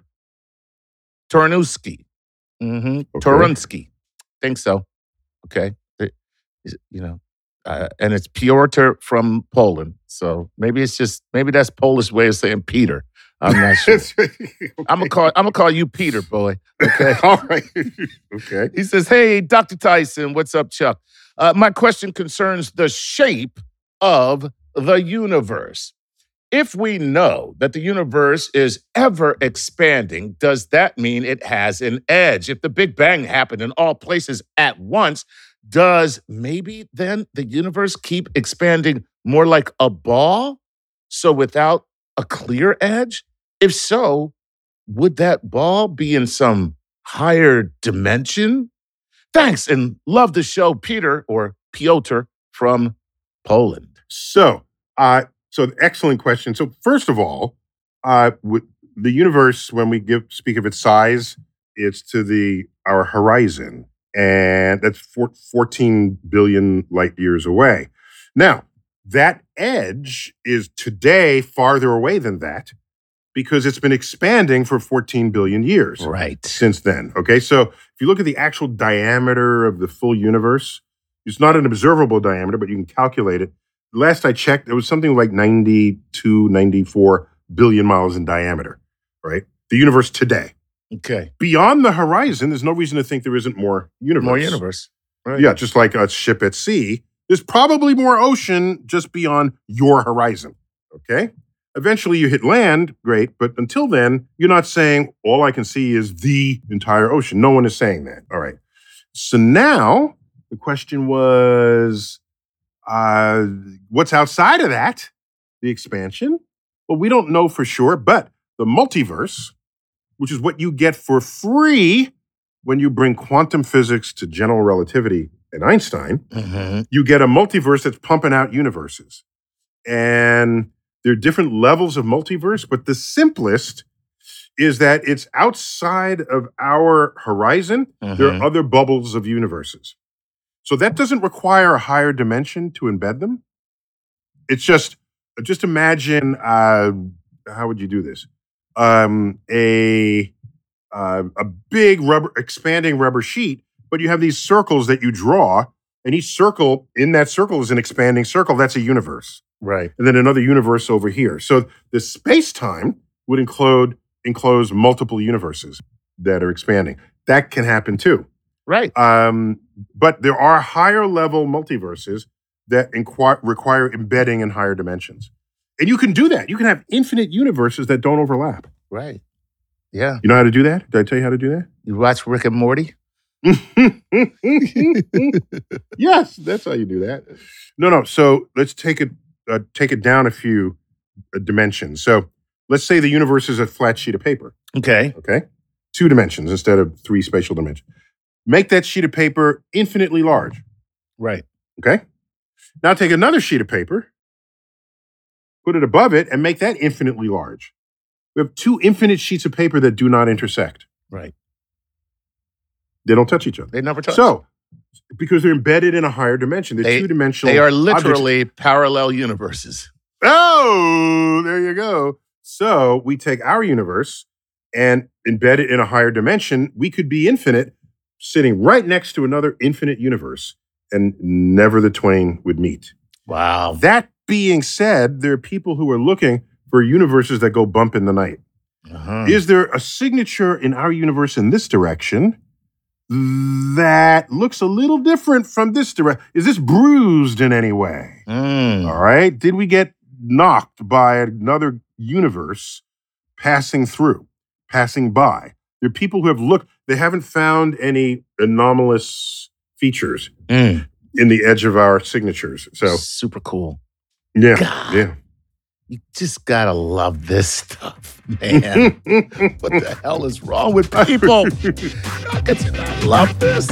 [SPEAKER 2] Torunsky. Mm-hmm.
[SPEAKER 3] Okay.
[SPEAKER 2] Torunsky. Think so. Okay. It- is- you know, uh, and it's Piotr from Poland. So maybe it's just, maybe that's Polish way of saying Peter. I'm not sure. I'm gonna call. I'm gonna call you Peter, boy. Okay.
[SPEAKER 3] All right. Okay.
[SPEAKER 2] He says, "Hey, Doctor Tyson, what's up, Chuck? Uh, my question concerns the shape of the universe. If we know that the universe is ever expanding, does that mean it has an edge? If the Big Bang happened in all places at once, does maybe then the universe keep expanding more like a ball, so without a clear edge? If so, would that ball be in some higher dimension? Thanks and love the show, Peter or Piotr from Poland."
[SPEAKER 3] So, uh, so excellent question. So, first of all, uh, w- the universe, when we give speak of its size, it's to the our horizon, and that's four, fourteen billion light years away. Now, that edge is today farther away than that because it's been expanding for fourteen billion years
[SPEAKER 2] Right.
[SPEAKER 3] since then. Okay, so if you look at the actual diameter of the full universe, it's not an observable diameter, but you can calculate it. Last I checked, it was something like ninety-two, ninety-four billion miles in diameter, right? The universe today.
[SPEAKER 2] Okay.
[SPEAKER 3] Beyond the horizon, there's no reason to think there isn't more universe.
[SPEAKER 2] More universe. Right.
[SPEAKER 3] Yeah, just like a ship at sea, there's probably more ocean just beyond your horizon, okay? Eventually you hit land, great, but until then, you're not saying all I can see is the entire ocean. No one is saying that, all right? So now the question was, uh, what's outside of that? The expansion? Well, we don't know for sure, but the multiverse, which is what you get for free when you bring quantum physics to general relativity and Einstein,
[SPEAKER 2] Mm-hmm.
[SPEAKER 3] you get a multiverse that's pumping out universes. And there are different levels of multiverse, but the simplest is that it's outside of our horizon. There are other bubbles of universes. So that doesn't require a higher dimension to embed them. It's just, just imagine, uh, how would you do this? Um, a uh, a big rubber, expanding rubber sheet, but you have these circles that you draw, and each circle in that circle is an expanding circle. That's a universe.
[SPEAKER 2] Right.
[SPEAKER 3] And then another universe over here. So the space-time would include enclose multiple universes that are expanding. That can happen too.
[SPEAKER 2] Right.
[SPEAKER 3] Um, but there are higher level multiverses that inquire, require embedding in higher dimensions. And you can do that. You can have infinite universes that don't overlap.
[SPEAKER 2] Right. Yeah.
[SPEAKER 3] You know how to do that? Did I tell you how to do that?
[SPEAKER 2] You watch Rick and Morty?
[SPEAKER 3] Yes, that's how you do that. No, no. So let's take it uh, take it down a few uh, dimensions. So let's say the universe is a flat sheet of paper.
[SPEAKER 2] Okay.
[SPEAKER 3] Okay, two dimensions instead of three spatial dimensions. Make that sheet of paper infinitely large.
[SPEAKER 2] Right.
[SPEAKER 3] Okay. Now take another sheet of paper, put it above it, and make that infinitely large. We have two infinite sheets of paper that do not intersect.
[SPEAKER 2] Right.
[SPEAKER 3] They don't touch each other.
[SPEAKER 2] They never touch.
[SPEAKER 3] So, because they're embedded in a higher dimension, they're
[SPEAKER 2] They-
[SPEAKER 3] two-dimensional.
[SPEAKER 2] They are
[SPEAKER 3] objects.
[SPEAKER 2] literally parallel universes.
[SPEAKER 3] Oh, there you go. So we take our universe and embed it in a higher dimension. We could be infinite, sitting right next to another infinite universe, and never the twain would meet.
[SPEAKER 2] Wow.
[SPEAKER 3] That being said, there are people who are looking for universes that go bump in the night.
[SPEAKER 2] Uh-huh.
[SPEAKER 3] Is there a signature in our universe in this direction that looks a little different from this direction? Is this bruised in any way?
[SPEAKER 2] Mm.
[SPEAKER 3] All right. Did we get knocked by another universe passing through, passing by? There are people who have looked, they haven't found any anomalous features
[SPEAKER 2] Mm.
[SPEAKER 3] in the edge of our signatures. So,
[SPEAKER 2] Super cool.
[SPEAKER 3] yeah.
[SPEAKER 2] God.
[SPEAKER 3] Yeah.
[SPEAKER 2] You just gotta love this stuff, man. What the hell is wrong with people? How could you not love this?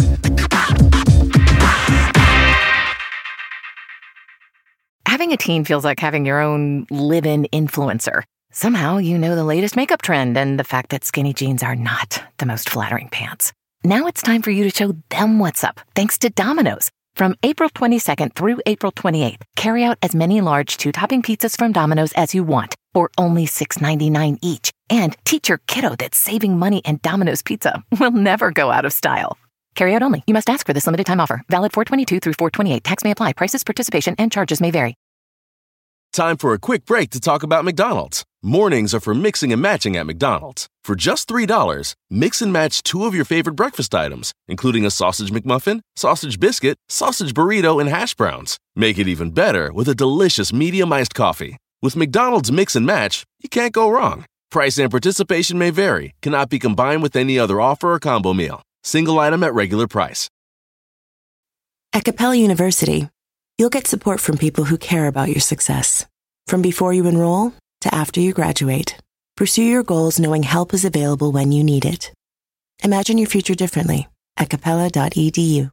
[SPEAKER 4] Having a teen feels like having your own live-in influencer. Somehow you know the latest makeup trend and the fact that skinny jeans are not the most flattering pants. Now it's time for you to show them what's up, thanks to Domino's. From April twenty-second through April twenty-eighth, carry out as many large two-topping pizzas from Domino's as you want for only six ninety-nine each. And teach your kiddo that saving money and Domino's Pizza will never go out of style. Carry out only. You must ask for this limited time offer. Valid four twenty-two through four twenty-eight. Tax may apply. Prices, participation, and charges may vary.
[SPEAKER 6] Time for a quick break to talk about McDonald's. Mornings are for mixing and matching at McDonald's. For just three dollars, mix and match two of your favorite breakfast items, including a sausage McMuffin, sausage biscuit, sausage burrito, and hash browns. Make it even better with a delicious medium iced coffee. With McDonald's Mix and Match, you can't go wrong. Price and participation may vary, cannot be combined with any other offer or combo meal. Single item at regular price.
[SPEAKER 7] At Capella University, you'll get support from people who care about your success. From before you enroll to after you graduate, pursue your goals knowing help is available when you need it. Imagine your future differently at capella dot e d u.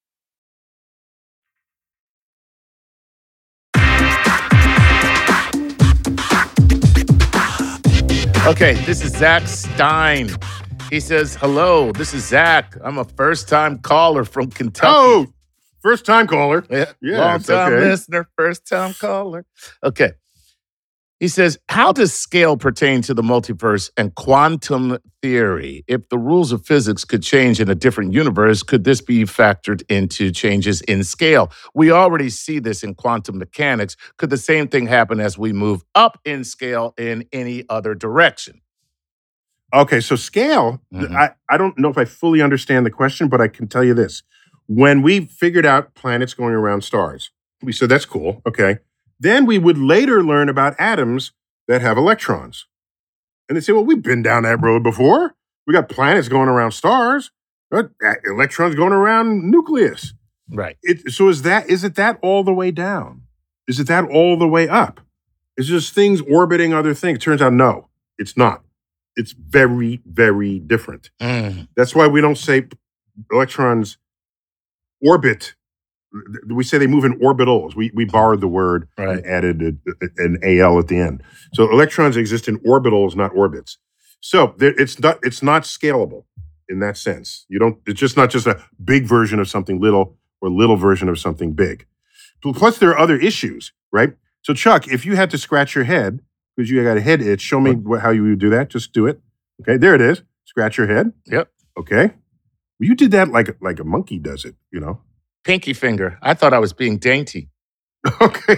[SPEAKER 2] Okay, this is Zach Stein. He says, hello, this is Zach. I'm a first-time caller from Kentucky.
[SPEAKER 3] Oh, first time caller.
[SPEAKER 2] Yeah,
[SPEAKER 3] Yeah,
[SPEAKER 2] long-time
[SPEAKER 3] it's okay.
[SPEAKER 2] listener, first-time caller. Okay. He says, how does scale pertain to the multiverse and quantum theory? If the rules of physics could change in a different universe, could this be factored into changes in scale? We already see this in quantum mechanics. Could the same thing happen as we move up in scale in any other direction?
[SPEAKER 3] Okay, so scale,
[SPEAKER 2] Mhm.
[SPEAKER 3] I, I don't know if I fully understand the question, but I can tell you this. When we figured out planets going around stars, we said, that's cool, okay. Then we would later learn about atoms that have electrons. And they say, well, we've been down that road before. We got planets going around stars, uh, electrons going around nucleus.
[SPEAKER 2] Right.
[SPEAKER 3] It, so is that is it that all the way down? Is it that all the way up? Is just things orbiting other things? Turns out, no, it's not. It's very, very different.
[SPEAKER 2] Mm.
[SPEAKER 3] That's why we don't say electrons orbit. We say they move in orbitals. We we borrowed the word
[SPEAKER 2] Right.
[SPEAKER 3] and added a, an A L at the end. So electrons exist in orbitals, not orbits. So there, it's not it's not scalable in that sense. You don't. It's just not just a big version of something little or little version of something big. Plus, there are other issues, right? So Chuck, if you had to scratch your head because you got a head itch, show me what, how you would do that. Just do it. Okay, there it is. Scratch your head.
[SPEAKER 2] Yep.
[SPEAKER 3] Okay. Well, you did that like like a monkey does it. You know.
[SPEAKER 2] Pinky finger. I thought I was being dainty.
[SPEAKER 3] Okay.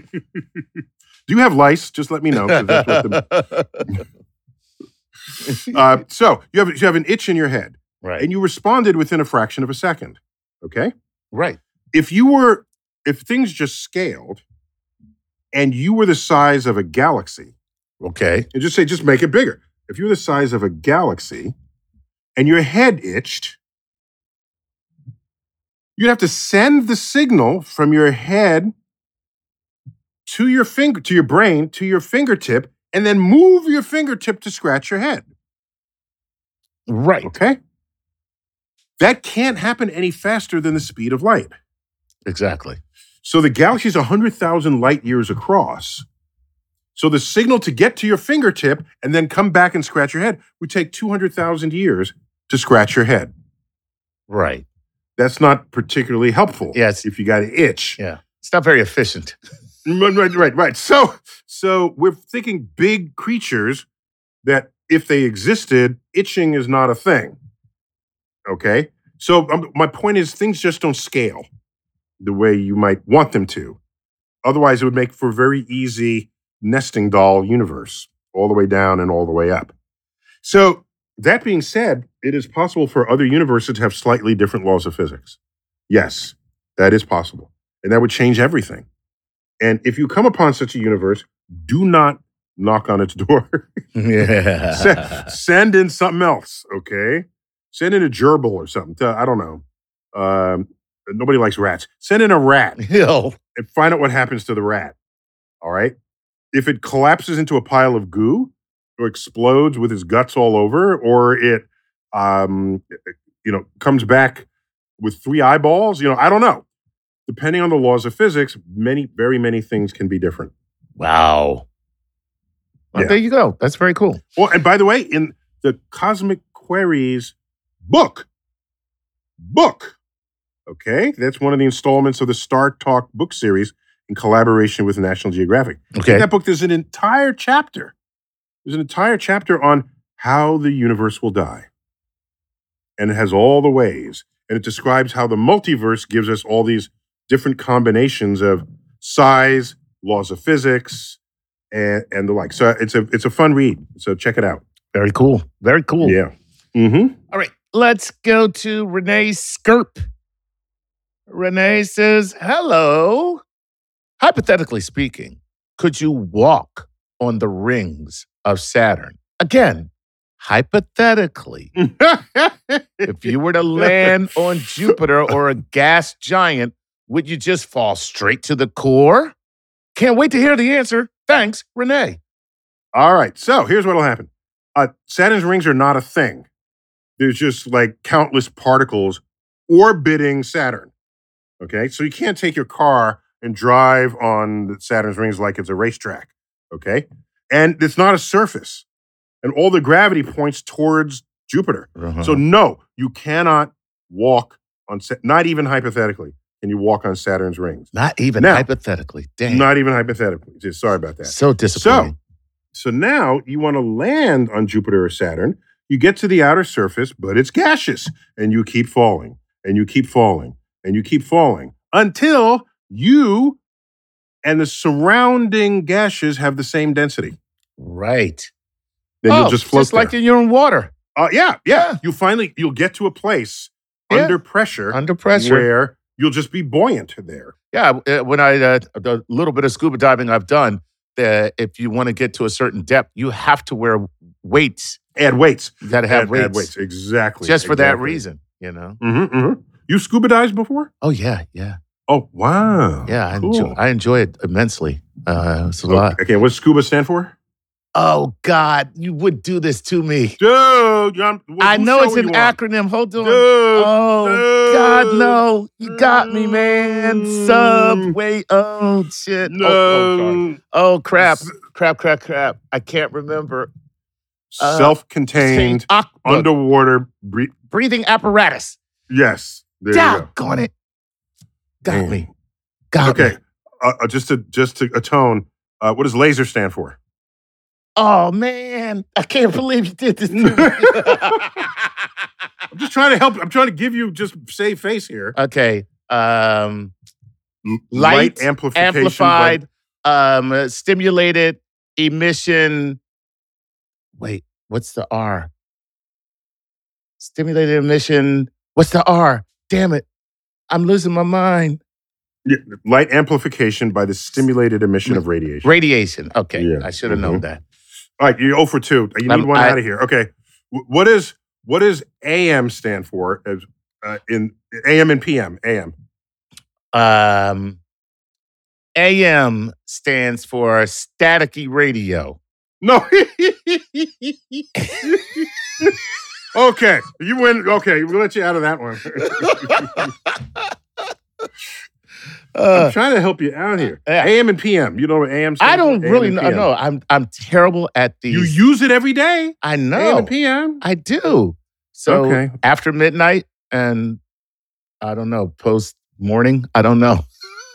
[SPEAKER 3] Do you have lice? Just let me know. 'Cause that's what the, uh, so you have you have an itch in your head,
[SPEAKER 2] Right.
[SPEAKER 3] and you responded within a fraction of a second. Okay.
[SPEAKER 2] Right.
[SPEAKER 3] If you were if things just scaled and you were the size of a galaxy,
[SPEAKER 2] Okay.
[SPEAKER 3] and just say, just make it bigger. If you were the size of a galaxy and your head itched, you'd have to send the signal from your head to your finger, to your brain, to your fingertip, and then move your fingertip to scratch your head.
[SPEAKER 2] Right.
[SPEAKER 3] Okay? That can't happen any faster than the speed of light.
[SPEAKER 2] Exactly.
[SPEAKER 3] So the galaxy is one hundred thousand light years across. So the signal to get to your fingertip and then come back and scratch your head would take two hundred thousand years to scratch your head.
[SPEAKER 2] Right.
[SPEAKER 3] That's not particularly helpful.
[SPEAKER 2] Yes.
[SPEAKER 3] If you got an itch.
[SPEAKER 2] Yeah. It's not very efficient.
[SPEAKER 3] Right, right, right, right. So, so we're thinking big creatures that if they existed, itching is not a thing. Okay? So um, my point is things just don't scale the way you might want them to. Otherwise, it would make for a very easy nesting doll universe, all the way down and all the way up. So that being said, it is possible for other universes to have slightly different laws of physics. Yes, that is possible. And that would change everything. And if you come upon such a universe, do not knock on its door.
[SPEAKER 2] Yeah.
[SPEAKER 3] send, send in something else, okay? Send in a gerbil or something. Uh, I don't know. Um, nobody likes rats. Send in a rat
[SPEAKER 2] Hill.
[SPEAKER 3] and find out what happens to the rat, all right? If it collapses into a pile of goo or explodes with its guts all over, or it, um, you know, comes back with three eyeballs, you know, I don't know. Depending on the laws of physics, many, very many things can be different.
[SPEAKER 2] Wow. Well,
[SPEAKER 3] Yeah.
[SPEAKER 2] there you go. That's very cool.
[SPEAKER 3] Well, and by the way, in the Cosmic Queries book, book, okay, that's one of the installments of the Star Talk book series in collaboration with National Geographic.
[SPEAKER 2] Okay.
[SPEAKER 3] In that book, there's an entire chapter. There's an entire chapter on how the universe will die. And it has all the ways. And it describes how the multiverse gives us all these different combinations of size, laws of physics, and, and the like. So it's a it's a fun read. So check it out.
[SPEAKER 2] Very cool. Very cool.
[SPEAKER 3] Yeah. Mm-hmm.
[SPEAKER 2] All right. Let's go to Renee Skirp. Renee says, hello. Hypothetically speaking, could you walk on the rings of Saturn? Again, hypothetically, if you were to land on Jupiter or a gas giant, would you just fall straight to the core? Can't wait to hear the answer. Thanks, Renee.
[SPEAKER 3] All right. So here's what'll happen. Uh, Saturn's rings are not a thing. There's just like countless particles orbiting Saturn. Okay. So you can't take your car and drive on Saturn's rings like it's a racetrack. Okay. And it's not a surface. And all the gravity points towards Jupiter.
[SPEAKER 2] Uh-huh.
[SPEAKER 3] So no, you cannot walk on, not even hypothetically, can you walk on Saturn's rings.
[SPEAKER 2] Not even
[SPEAKER 3] Now,
[SPEAKER 2] hypothetically. Damn.
[SPEAKER 3] Not even hypothetically. Just sorry about that.
[SPEAKER 2] So disappointing.
[SPEAKER 3] So, so now you want to land on Jupiter or Saturn. You get to the outer surface, but it's gaseous. And you keep falling, and you keep falling, and you keep falling until you and the surrounding gases have the same density.
[SPEAKER 2] Right.
[SPEAKER 3] Then
[SPEAKER 2] oh,
[SPEAKER 3] you'll just float
[SPEAKER 2] just like
[SPEAKER 3] there.
[SPEAKER 2] you're in water.
[SPEAKER 3] Uh, yeah, yeah,
[SPEAKER 2] Yeah.
[SPEAKER 3] You finally, you'll get to a place
[SPEAKER 2] Yeah.
[SPEAKER 3] under pressure
[SPEAKER 2] Under pressure.
[SPEAKER 3] where you'll just be buoyant there.
[SPEAKER 2] Yeah, uh, when I uh, the little bit of scuba diving I've done, uh, if you want to get to a certain depth, you have to wear weights.
[SPEAKER 3] Add weights.
[SPEAKER 2] You got to have
[SPEAKER 3] add,
[SPEAKER 2] weights,
[SPEAKER 3] add weights. Exactly.
[SPEAKER 2] just for that
[SPEAKER 3] exactly.
[SPEAKER 2] reason. You know.
[SPEAKER 3] Mm-hmm, mm-hmm. You scuba dived before?
[SPEAKER 2] Oh yeah, yeah,
[SPEAKER 3] Oh, wow.
[SPEAKER 2] yeah. I
[SPEAKER 3] Cool.
[SPEAKER 2] enjoy. I enjoy it immensely. Uh, it's a
[SPEAKER 3] Okay,
[SPEAKER 2] lot.
[SPEAKER 3] okay, what's scuba stand for?
[SPEAKER 2] Oh God, you would do this to me.
[SPEAKER 3] Dude, I'm, what,
[SPEAKER 2] I
[SPEAKER 3] whose
[SPEAKER 2] know
[SPEAKER 3] show
[SPEAKER 2] it's
[SPEAKER 3] are
[SPEAKER 2] an
[SPEAKER 3] you on?
[SPEAKER 2] acronym. Hold on.
[SPEAKER 3] Dude,
[SPEAKER 2] oh
[SPEAKER 3] dude,
[SPEAKER 2] God, no! You got me, man.
[SPEAKER 3] Mm.
[SPEAKER 2] Subway. Oh shit.
[SPEAKER 3] No.
[SPEAKER 2] Oh, oh, sorry. Oh crap! Crap! Crap! Crap! I can't remember. Uh,
[SPEAKER 3] Self-contained,
[SPEAKER 2] Aqu-
[SPEAKER 3] underwater. Bre-
[SPEAKER 2] breathing apparatus.
[SPEAKER 3] yes, there you go.
[SPEAKER 2] Doggone it. Got
[SPEAKER 3] Man.
[SPEAKER 2] me. Got
[SPEAKER 3] Okay,
[SPEAKER 2] me.
[SPEAKER 3] uh, uh, just to just to atone, uh, what does laser stand for?
[SPEAKER 2] Oh man, I can't believe you did this to me.
[SPEAKER 3] I'm just trying to help. I'm trying to give you just save face here.
[SPEAKER 2] Okay. Um,
[SPEAKER 3] L-
[SPEAKER 2] light,
[SPEAKER 3] amplification,
[SPEAKER 2] amplified, um, uh, stimulated emission. Wait, what's the R? Stimulated emission. What's the R? Damn it. I'm losing my mind.
[SPEAKER 3] Yeah, light amplification by the stimulated emission of radiation.
[SPEAKER 2] Radiation. Okay,
[SPEAKER 3] Yeah.
[SPEAKER 2] I should have
[SPEAKER 3] Mhm.
[SPEAKER 2] known that.
[SPEAKER 3] All right, you're zero for two. You need
[SPEAKER 2] Um,
[SPEAKER 3] one
[SPEAKER 2] I-
[SPEAKER 3] out of here. Okay. W- What is what does A M stand for as uh, in A M and P M? A M.
[SPEAKER 2] Um, A M stands for staticky radio.
[SPEAKER 3] No. Okay, you win. Okay, we'll let you out of that one.
[SPEAKER 2] Uh,
[SPEAKER 3] I'm trying to help you out here.
[SPEAKER 2] Yeah.
[SPEAKER 3] A M and P M. You know what A M stands
[SPEAKER 2] I don't
[SPEAKER 3] for?
[SPEAKER 2] really
[SPEAKER 3] A M
[SPEAKER 2] know.
[SPEAKER 3] and P M.
[SPEAKER 2] No, I'm I'm terrible at these.
[SPEAKER 3] You use it every day.
[SPEAKER 2] I
[SPEAKER 3] A M
[SPEAKER 2] know.
[SPEAKER 3] and P M.
[SPEAKER 2] I do. So
[SPEAKER 3] Okay.
[SPEAKER 2] after midnight and I don't know, post morning, I don't know.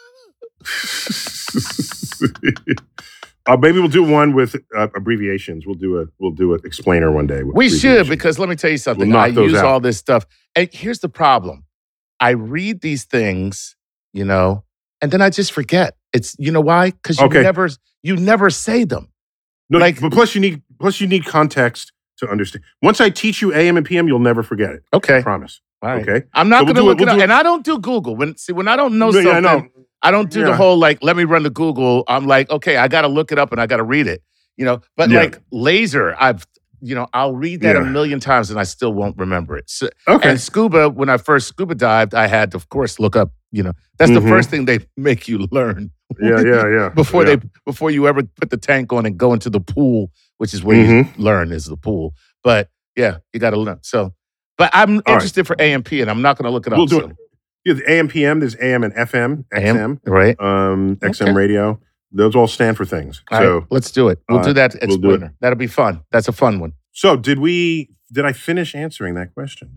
[SPEAKER 3] uh, maybe we'll do one with uh, abbreviations. We'll do a we'll do an explainer one day. with
[SPEAKER 2] We should,
[SPEAKER 3] abbreviations.
[SPEAKER 2] because let me tell you something.
[SPEAKER 3] We'll knock
[SPEAKER 2] I
[SPEAKER 3] those
[SPEAKER 2] use
[SPEAKER 3] out.
[SPEAKER 2] all this stuff. And here's the problem. I read these things, you know, and then I just forget. It's you know why? Because you
[SPEAKER 3] Okay.
[SPEAKER 2] never you never say them.
[SPEAKER 3] No,
[SPEAKER 2] like-
[SPEAKER 3] but plus you need plus you need context to understand. Once I teach you A M and P M, you'll never forget it.
[SPEAKER 2] Okay.
[SPEAKER 3] I promise.
[SPEAKER 2] All right.
[SPEAKER 3] Okay.
[SPEAKER 2] I'm not
[SPEAKER 3] So we'll
[SPEAKER 2] gonna
[SPEAKER 3] do it-
[SPEAKER 2] look it
[SPEAKER 3] we'll
[SPEAKER 2] up.
[SPEAKER 3] do it-
[SPEAKER 2] And I don't do Google. When see when I don't know
[SPEAKER 3] No, yeah, I
[SPEAKER 2] something,
[SPEAKER 3] know.
[SPEAKER 2] I don't do the
[SPEAKER 3] Yeah.
[SPEAKER 2] whole like, let me run to Google. I'm like, okay, I gotta look it up and I gotta read it. You know, but
[SPEAKER 3] Yeah.
[SPEAKER 2] like laser, I've you know, I'll read that a
[SPEAKER 3] Yeah.
[SPEAKER 2] million times and I still won't remember it. So,
[SPEAKER 3] Okay.
[SPEAKER 2] And scuba, when I first scuba dived, I had to, of course, look up, you know, that's the
[SPEAKER 3] Mhm.
[SPEAKER 2] first thing they make you learn.
[SPEAKER 3] Yeah, yeah, yeah.
[SPEAKER 2] before
[SPEAKER 3] yeah.
[SPEAKER 2] they before you ever put the tank on and go into the pool, which is where
[SPEAKER 3] Mm-hmm.
[SPEAKER 2] you learn is the pool. But yeah, you gotta learn. So but I'm
[SPEAKER 3] right.
[SPEAKER 2] interested for A M P and I'm not gonna look it up.
[SPEAKER 3] We'll do
[SPEAKER 2] so.
[SPEAKER 3] it. Yeah, the A M P M, there's A M and F M, X M,
[SPEAKER 2] A M, right?
[SPEAKER 3] um, X M
[SPEAKER 2] Okay.
[SPEAKER 3] radio. Those all stand for things.
[SPEAKER 2] All
[SPEAKER 3] So,
[SPEAKER 2] right, let's do it. We'll
[SPEAKER 3] uh,
[SPEAKER 2] do that
[SPEAKER 3] we'll do it.
[SPEAKER 2] explainer. That'll be fun. That's a fun one.
[SPEAKER 3] so did we? Did I finish answering that question?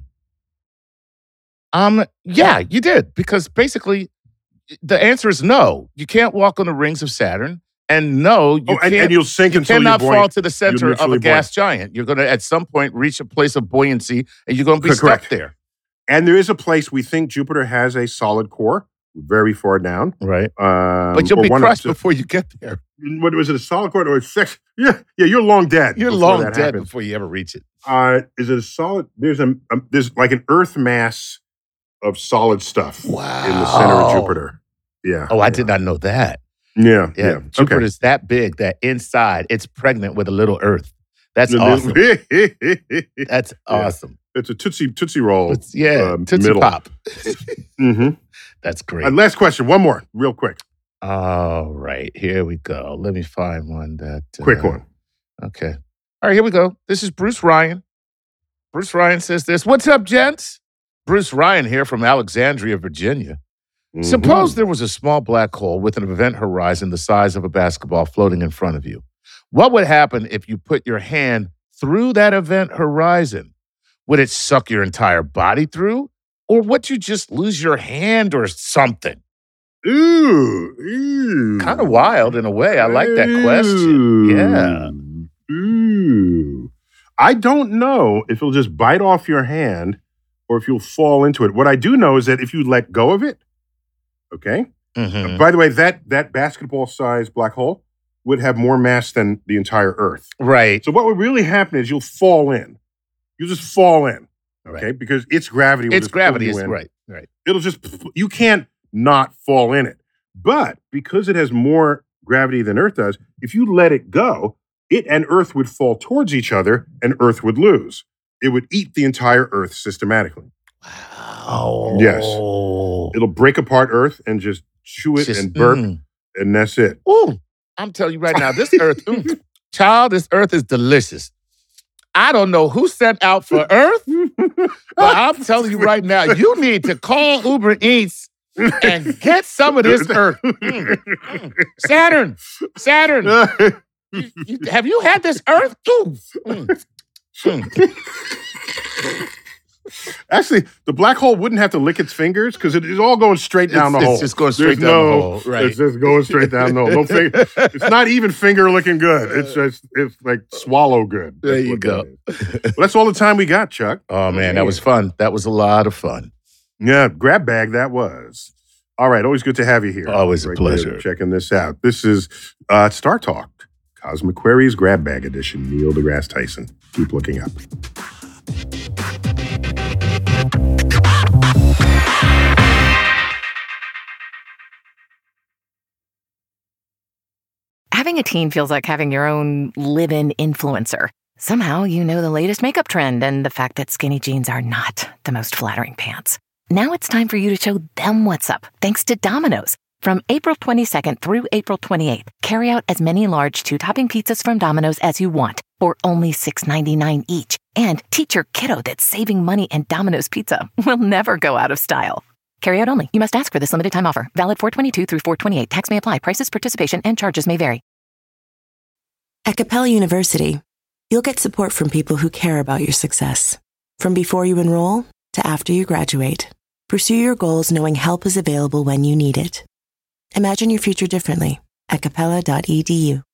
[SPEAKER 2] Um, yeah, you did. Because basically the answer is no. You can't walk on the rings of Saturn. And no, you
[SPEAKER 3] oh, and,
[SPEAKER 2] can't
[SPEAKER 3] and you'll sink
[SPEAKER 2] you
[SPEAKER 3] until
[SPEAKER 2] cannot
[SPEAKER 3] you're
[SPEAKER 2] fall
[SPEAKER 3] buoyant.
[SPEAKER 2] to the center
[SPEAKER 3] You're
[SPEAKER 2] of a
[SPEAKER 3] neutrally
[SPEAKER 2] gas giant. You're going to, at some point, reach a place of buoyancy, and you're going to be
[SPEAKER 3] Correct.
[SPEAKER 2] stuck there.
[SPEAKER 3] And there is a place we think Jupiter has a solid core, very far down.
[SPEAKER 2] Right.
[SPEAKER 3] Um,
[SPEAKER 2] But you'll
[SPEAKER 3] or
[SPEAKER 2] be
[SPEAKER 3] one of-
[SPEAKER 2] crushed before you get there.
[SPEAKER 3] What was it? A solid core or a sex? Yeah, yeah. You're long dead.
[SPEAKER 2] You're
[SPEAKER 3] before
[SPEAKER 2] long
[SPEAKER 3] that
[SPEAKER 2] dead
[SPEAKER 3] happens.
[SPEAKER 2] before you ever reach it.
[SPEAKER 3] Uh, is it a solid? There's a, a there's like an Earth mass of solid stuff in the center of
[SPEAKER 2] Wow.
[SPEAKER 3] Jupiter. Yeah.
[SPEAKER 2] Oh, I did not know that.
[SPEAKER 3] Yeah.
[SPEAKER 2] Yeah,
[SPEAKER 3] Yeah.
[SPEAKER 2] Jupiter's that big that inside it's pregnant with a little Earth. That's awesome.
[SPEAKER 3] Okay.
[SPEAKER 2] That's awesome.
[SPEAKER 3] It's a tootsie tootsie roll.
[SPEAKER 2] It's, yeah,
[SPEAKER 3] um,
[SPEAKER 2] Tootsie
[SPEAKER 3] middle.
[SPEAKER 2] Pop.
[SPEAKER 3] Mm-hmm.
[SPEAKER 2] That's great.
[SPEAKER 3] Uh, last question. One more, real quick.
[SPEAKER 2] All right, here we go. Let me find one that uh,
[SPEAKER 3] Quick one.
[SPEAKER 2] Okay. All right, here we go. This is Bruce Ryan. Bruce Ryan says this. What's up, gents? Bruce Ryan here from Alexandria, Virginia.
[SPEAKER 3] Mhm.
[SPEAKER 2] Suppose there was a small black hole with an event horizon the size of a basketball floating in front of you. What would happen if you put your hand through that event horizon? Would it suck your entire body through? Or would you just lose your hand or something?
[SPEAKER 3] Ooh, ooh.
[SPEAKER 2] Kind of wild in a way. I like that question. Yeah.
[SPEAKER 3] Ooh. I don't know if it'll just bite off your hand or if you'll fall into it. What I do know is that if you let go of it, okay?
[SPEAKER 2] Mhm.
[SPEAKER 3] By the way, that that basketball-sized black hole would have more mass than the entire Earth.
[SPEAKER 2] Right.
[SPEAKER 3] So what would really happen is you'll fall in. You'll just fall in, okay?
[SPEAKER 2] Right.
[SPEAKER 3] Because its gravity will
[SPEAKER 2] It's
[SPEAKER 3] just pull
[SPEAKER 2] gravity.
[SPEAKER 3] you
[SPEAKER 2] Is
[SPEAKER 3] in.
[SPEAKER 2] right. Right.
[SPEAKER 3] It'll just, you can't not fall in it. But because it has more gravity than Earth does, if you let it go, it and Earth would fall towards each other and Earth would lose. It would eat the entire Earth systematically.
[SPEAKER 2] Wow.
[SPEAKER 3] Yes. It'll break apart Earth and just chew it
[SPEAKER 2] Just-
[SPEAKER 3] and burp,
[SPEAKER 2] mm.
[SPEAKER 3] and that's it.
[SPEAKER 2] Ooh, I'm telling you right now, this earth, mm, child, this earth is delicious. I don't know who sent out for Earth, but I'm telling you right now, you need to call Uber Eats and get some of this Earth. Mm, mm. Saturn, Saturn, you- you- have you had this Earth? Ooh, mm, mm.
[SPEAKER 3] Actually, the black hole wouldn't have to lick its fingers because it is all going straight down
[SPEAKER 2] It's-
[SPEAKER 3] the hole.
[SPEAKER 2] it's just going straight
[SPEAKER 3] There's
[SPEAKER 2] down the
[SPEAKER 3] no-
[SPEAKER 2] hole, right.
[SPEAKER 3] It's just going straight down the hole. No finger, it's not even finger looking good. It's just it's like swallow good.
[SPEAKER 2] There
[SPEAKER 3] That's
[SPEAKER 2] you
[SPEAKER 3] what
[SPEAKER 2] go.
[SPEAKER 3] that is. Well, that's all the time we got, Chuck.
[SPEAKER 2] Oh man, that was fun. That was a lot of fun.
[SPEAKER 3] Yeah, grab bag that was. All right, always good to have you here.
[SPEAKER 2] Always a
[SPEAKER 3] Right
[SPEAKER 2] pleasure.
[SPEAKER 3] there, checking this out. This is uh, Star Talk, Cosmic Queries Grab Bag Edition. Neil deGrasse Tyson. Keep looking up.
[SPEAKER 4] Having a teen feels like having your own live-in influencer. Somehow you know the latest makeup trend and the fact that skinny jeans are not the most flattering pants. Now it's time for you to show them what's up, thanks to Domino's. From April twenty-second through April twenty-eighth, carry out as many large two-topping pizzas from Domino's as you want for only six ninety-nine each. And teach your kiddo that saving money and Domino's Pizza will never go out of style. Carry out only. You must ask for this limited time offer. Valid four twenty-two through four twenty-eight. Tax may apply. Prices, participation, and charges may vary.
[SPEAKER 7] At Capella University, you'll get support from people who care about your success. From before you enroll to after you graduate, pursue your goals knowing help is available when you need it. Imagine your future differently at capella dot e d u.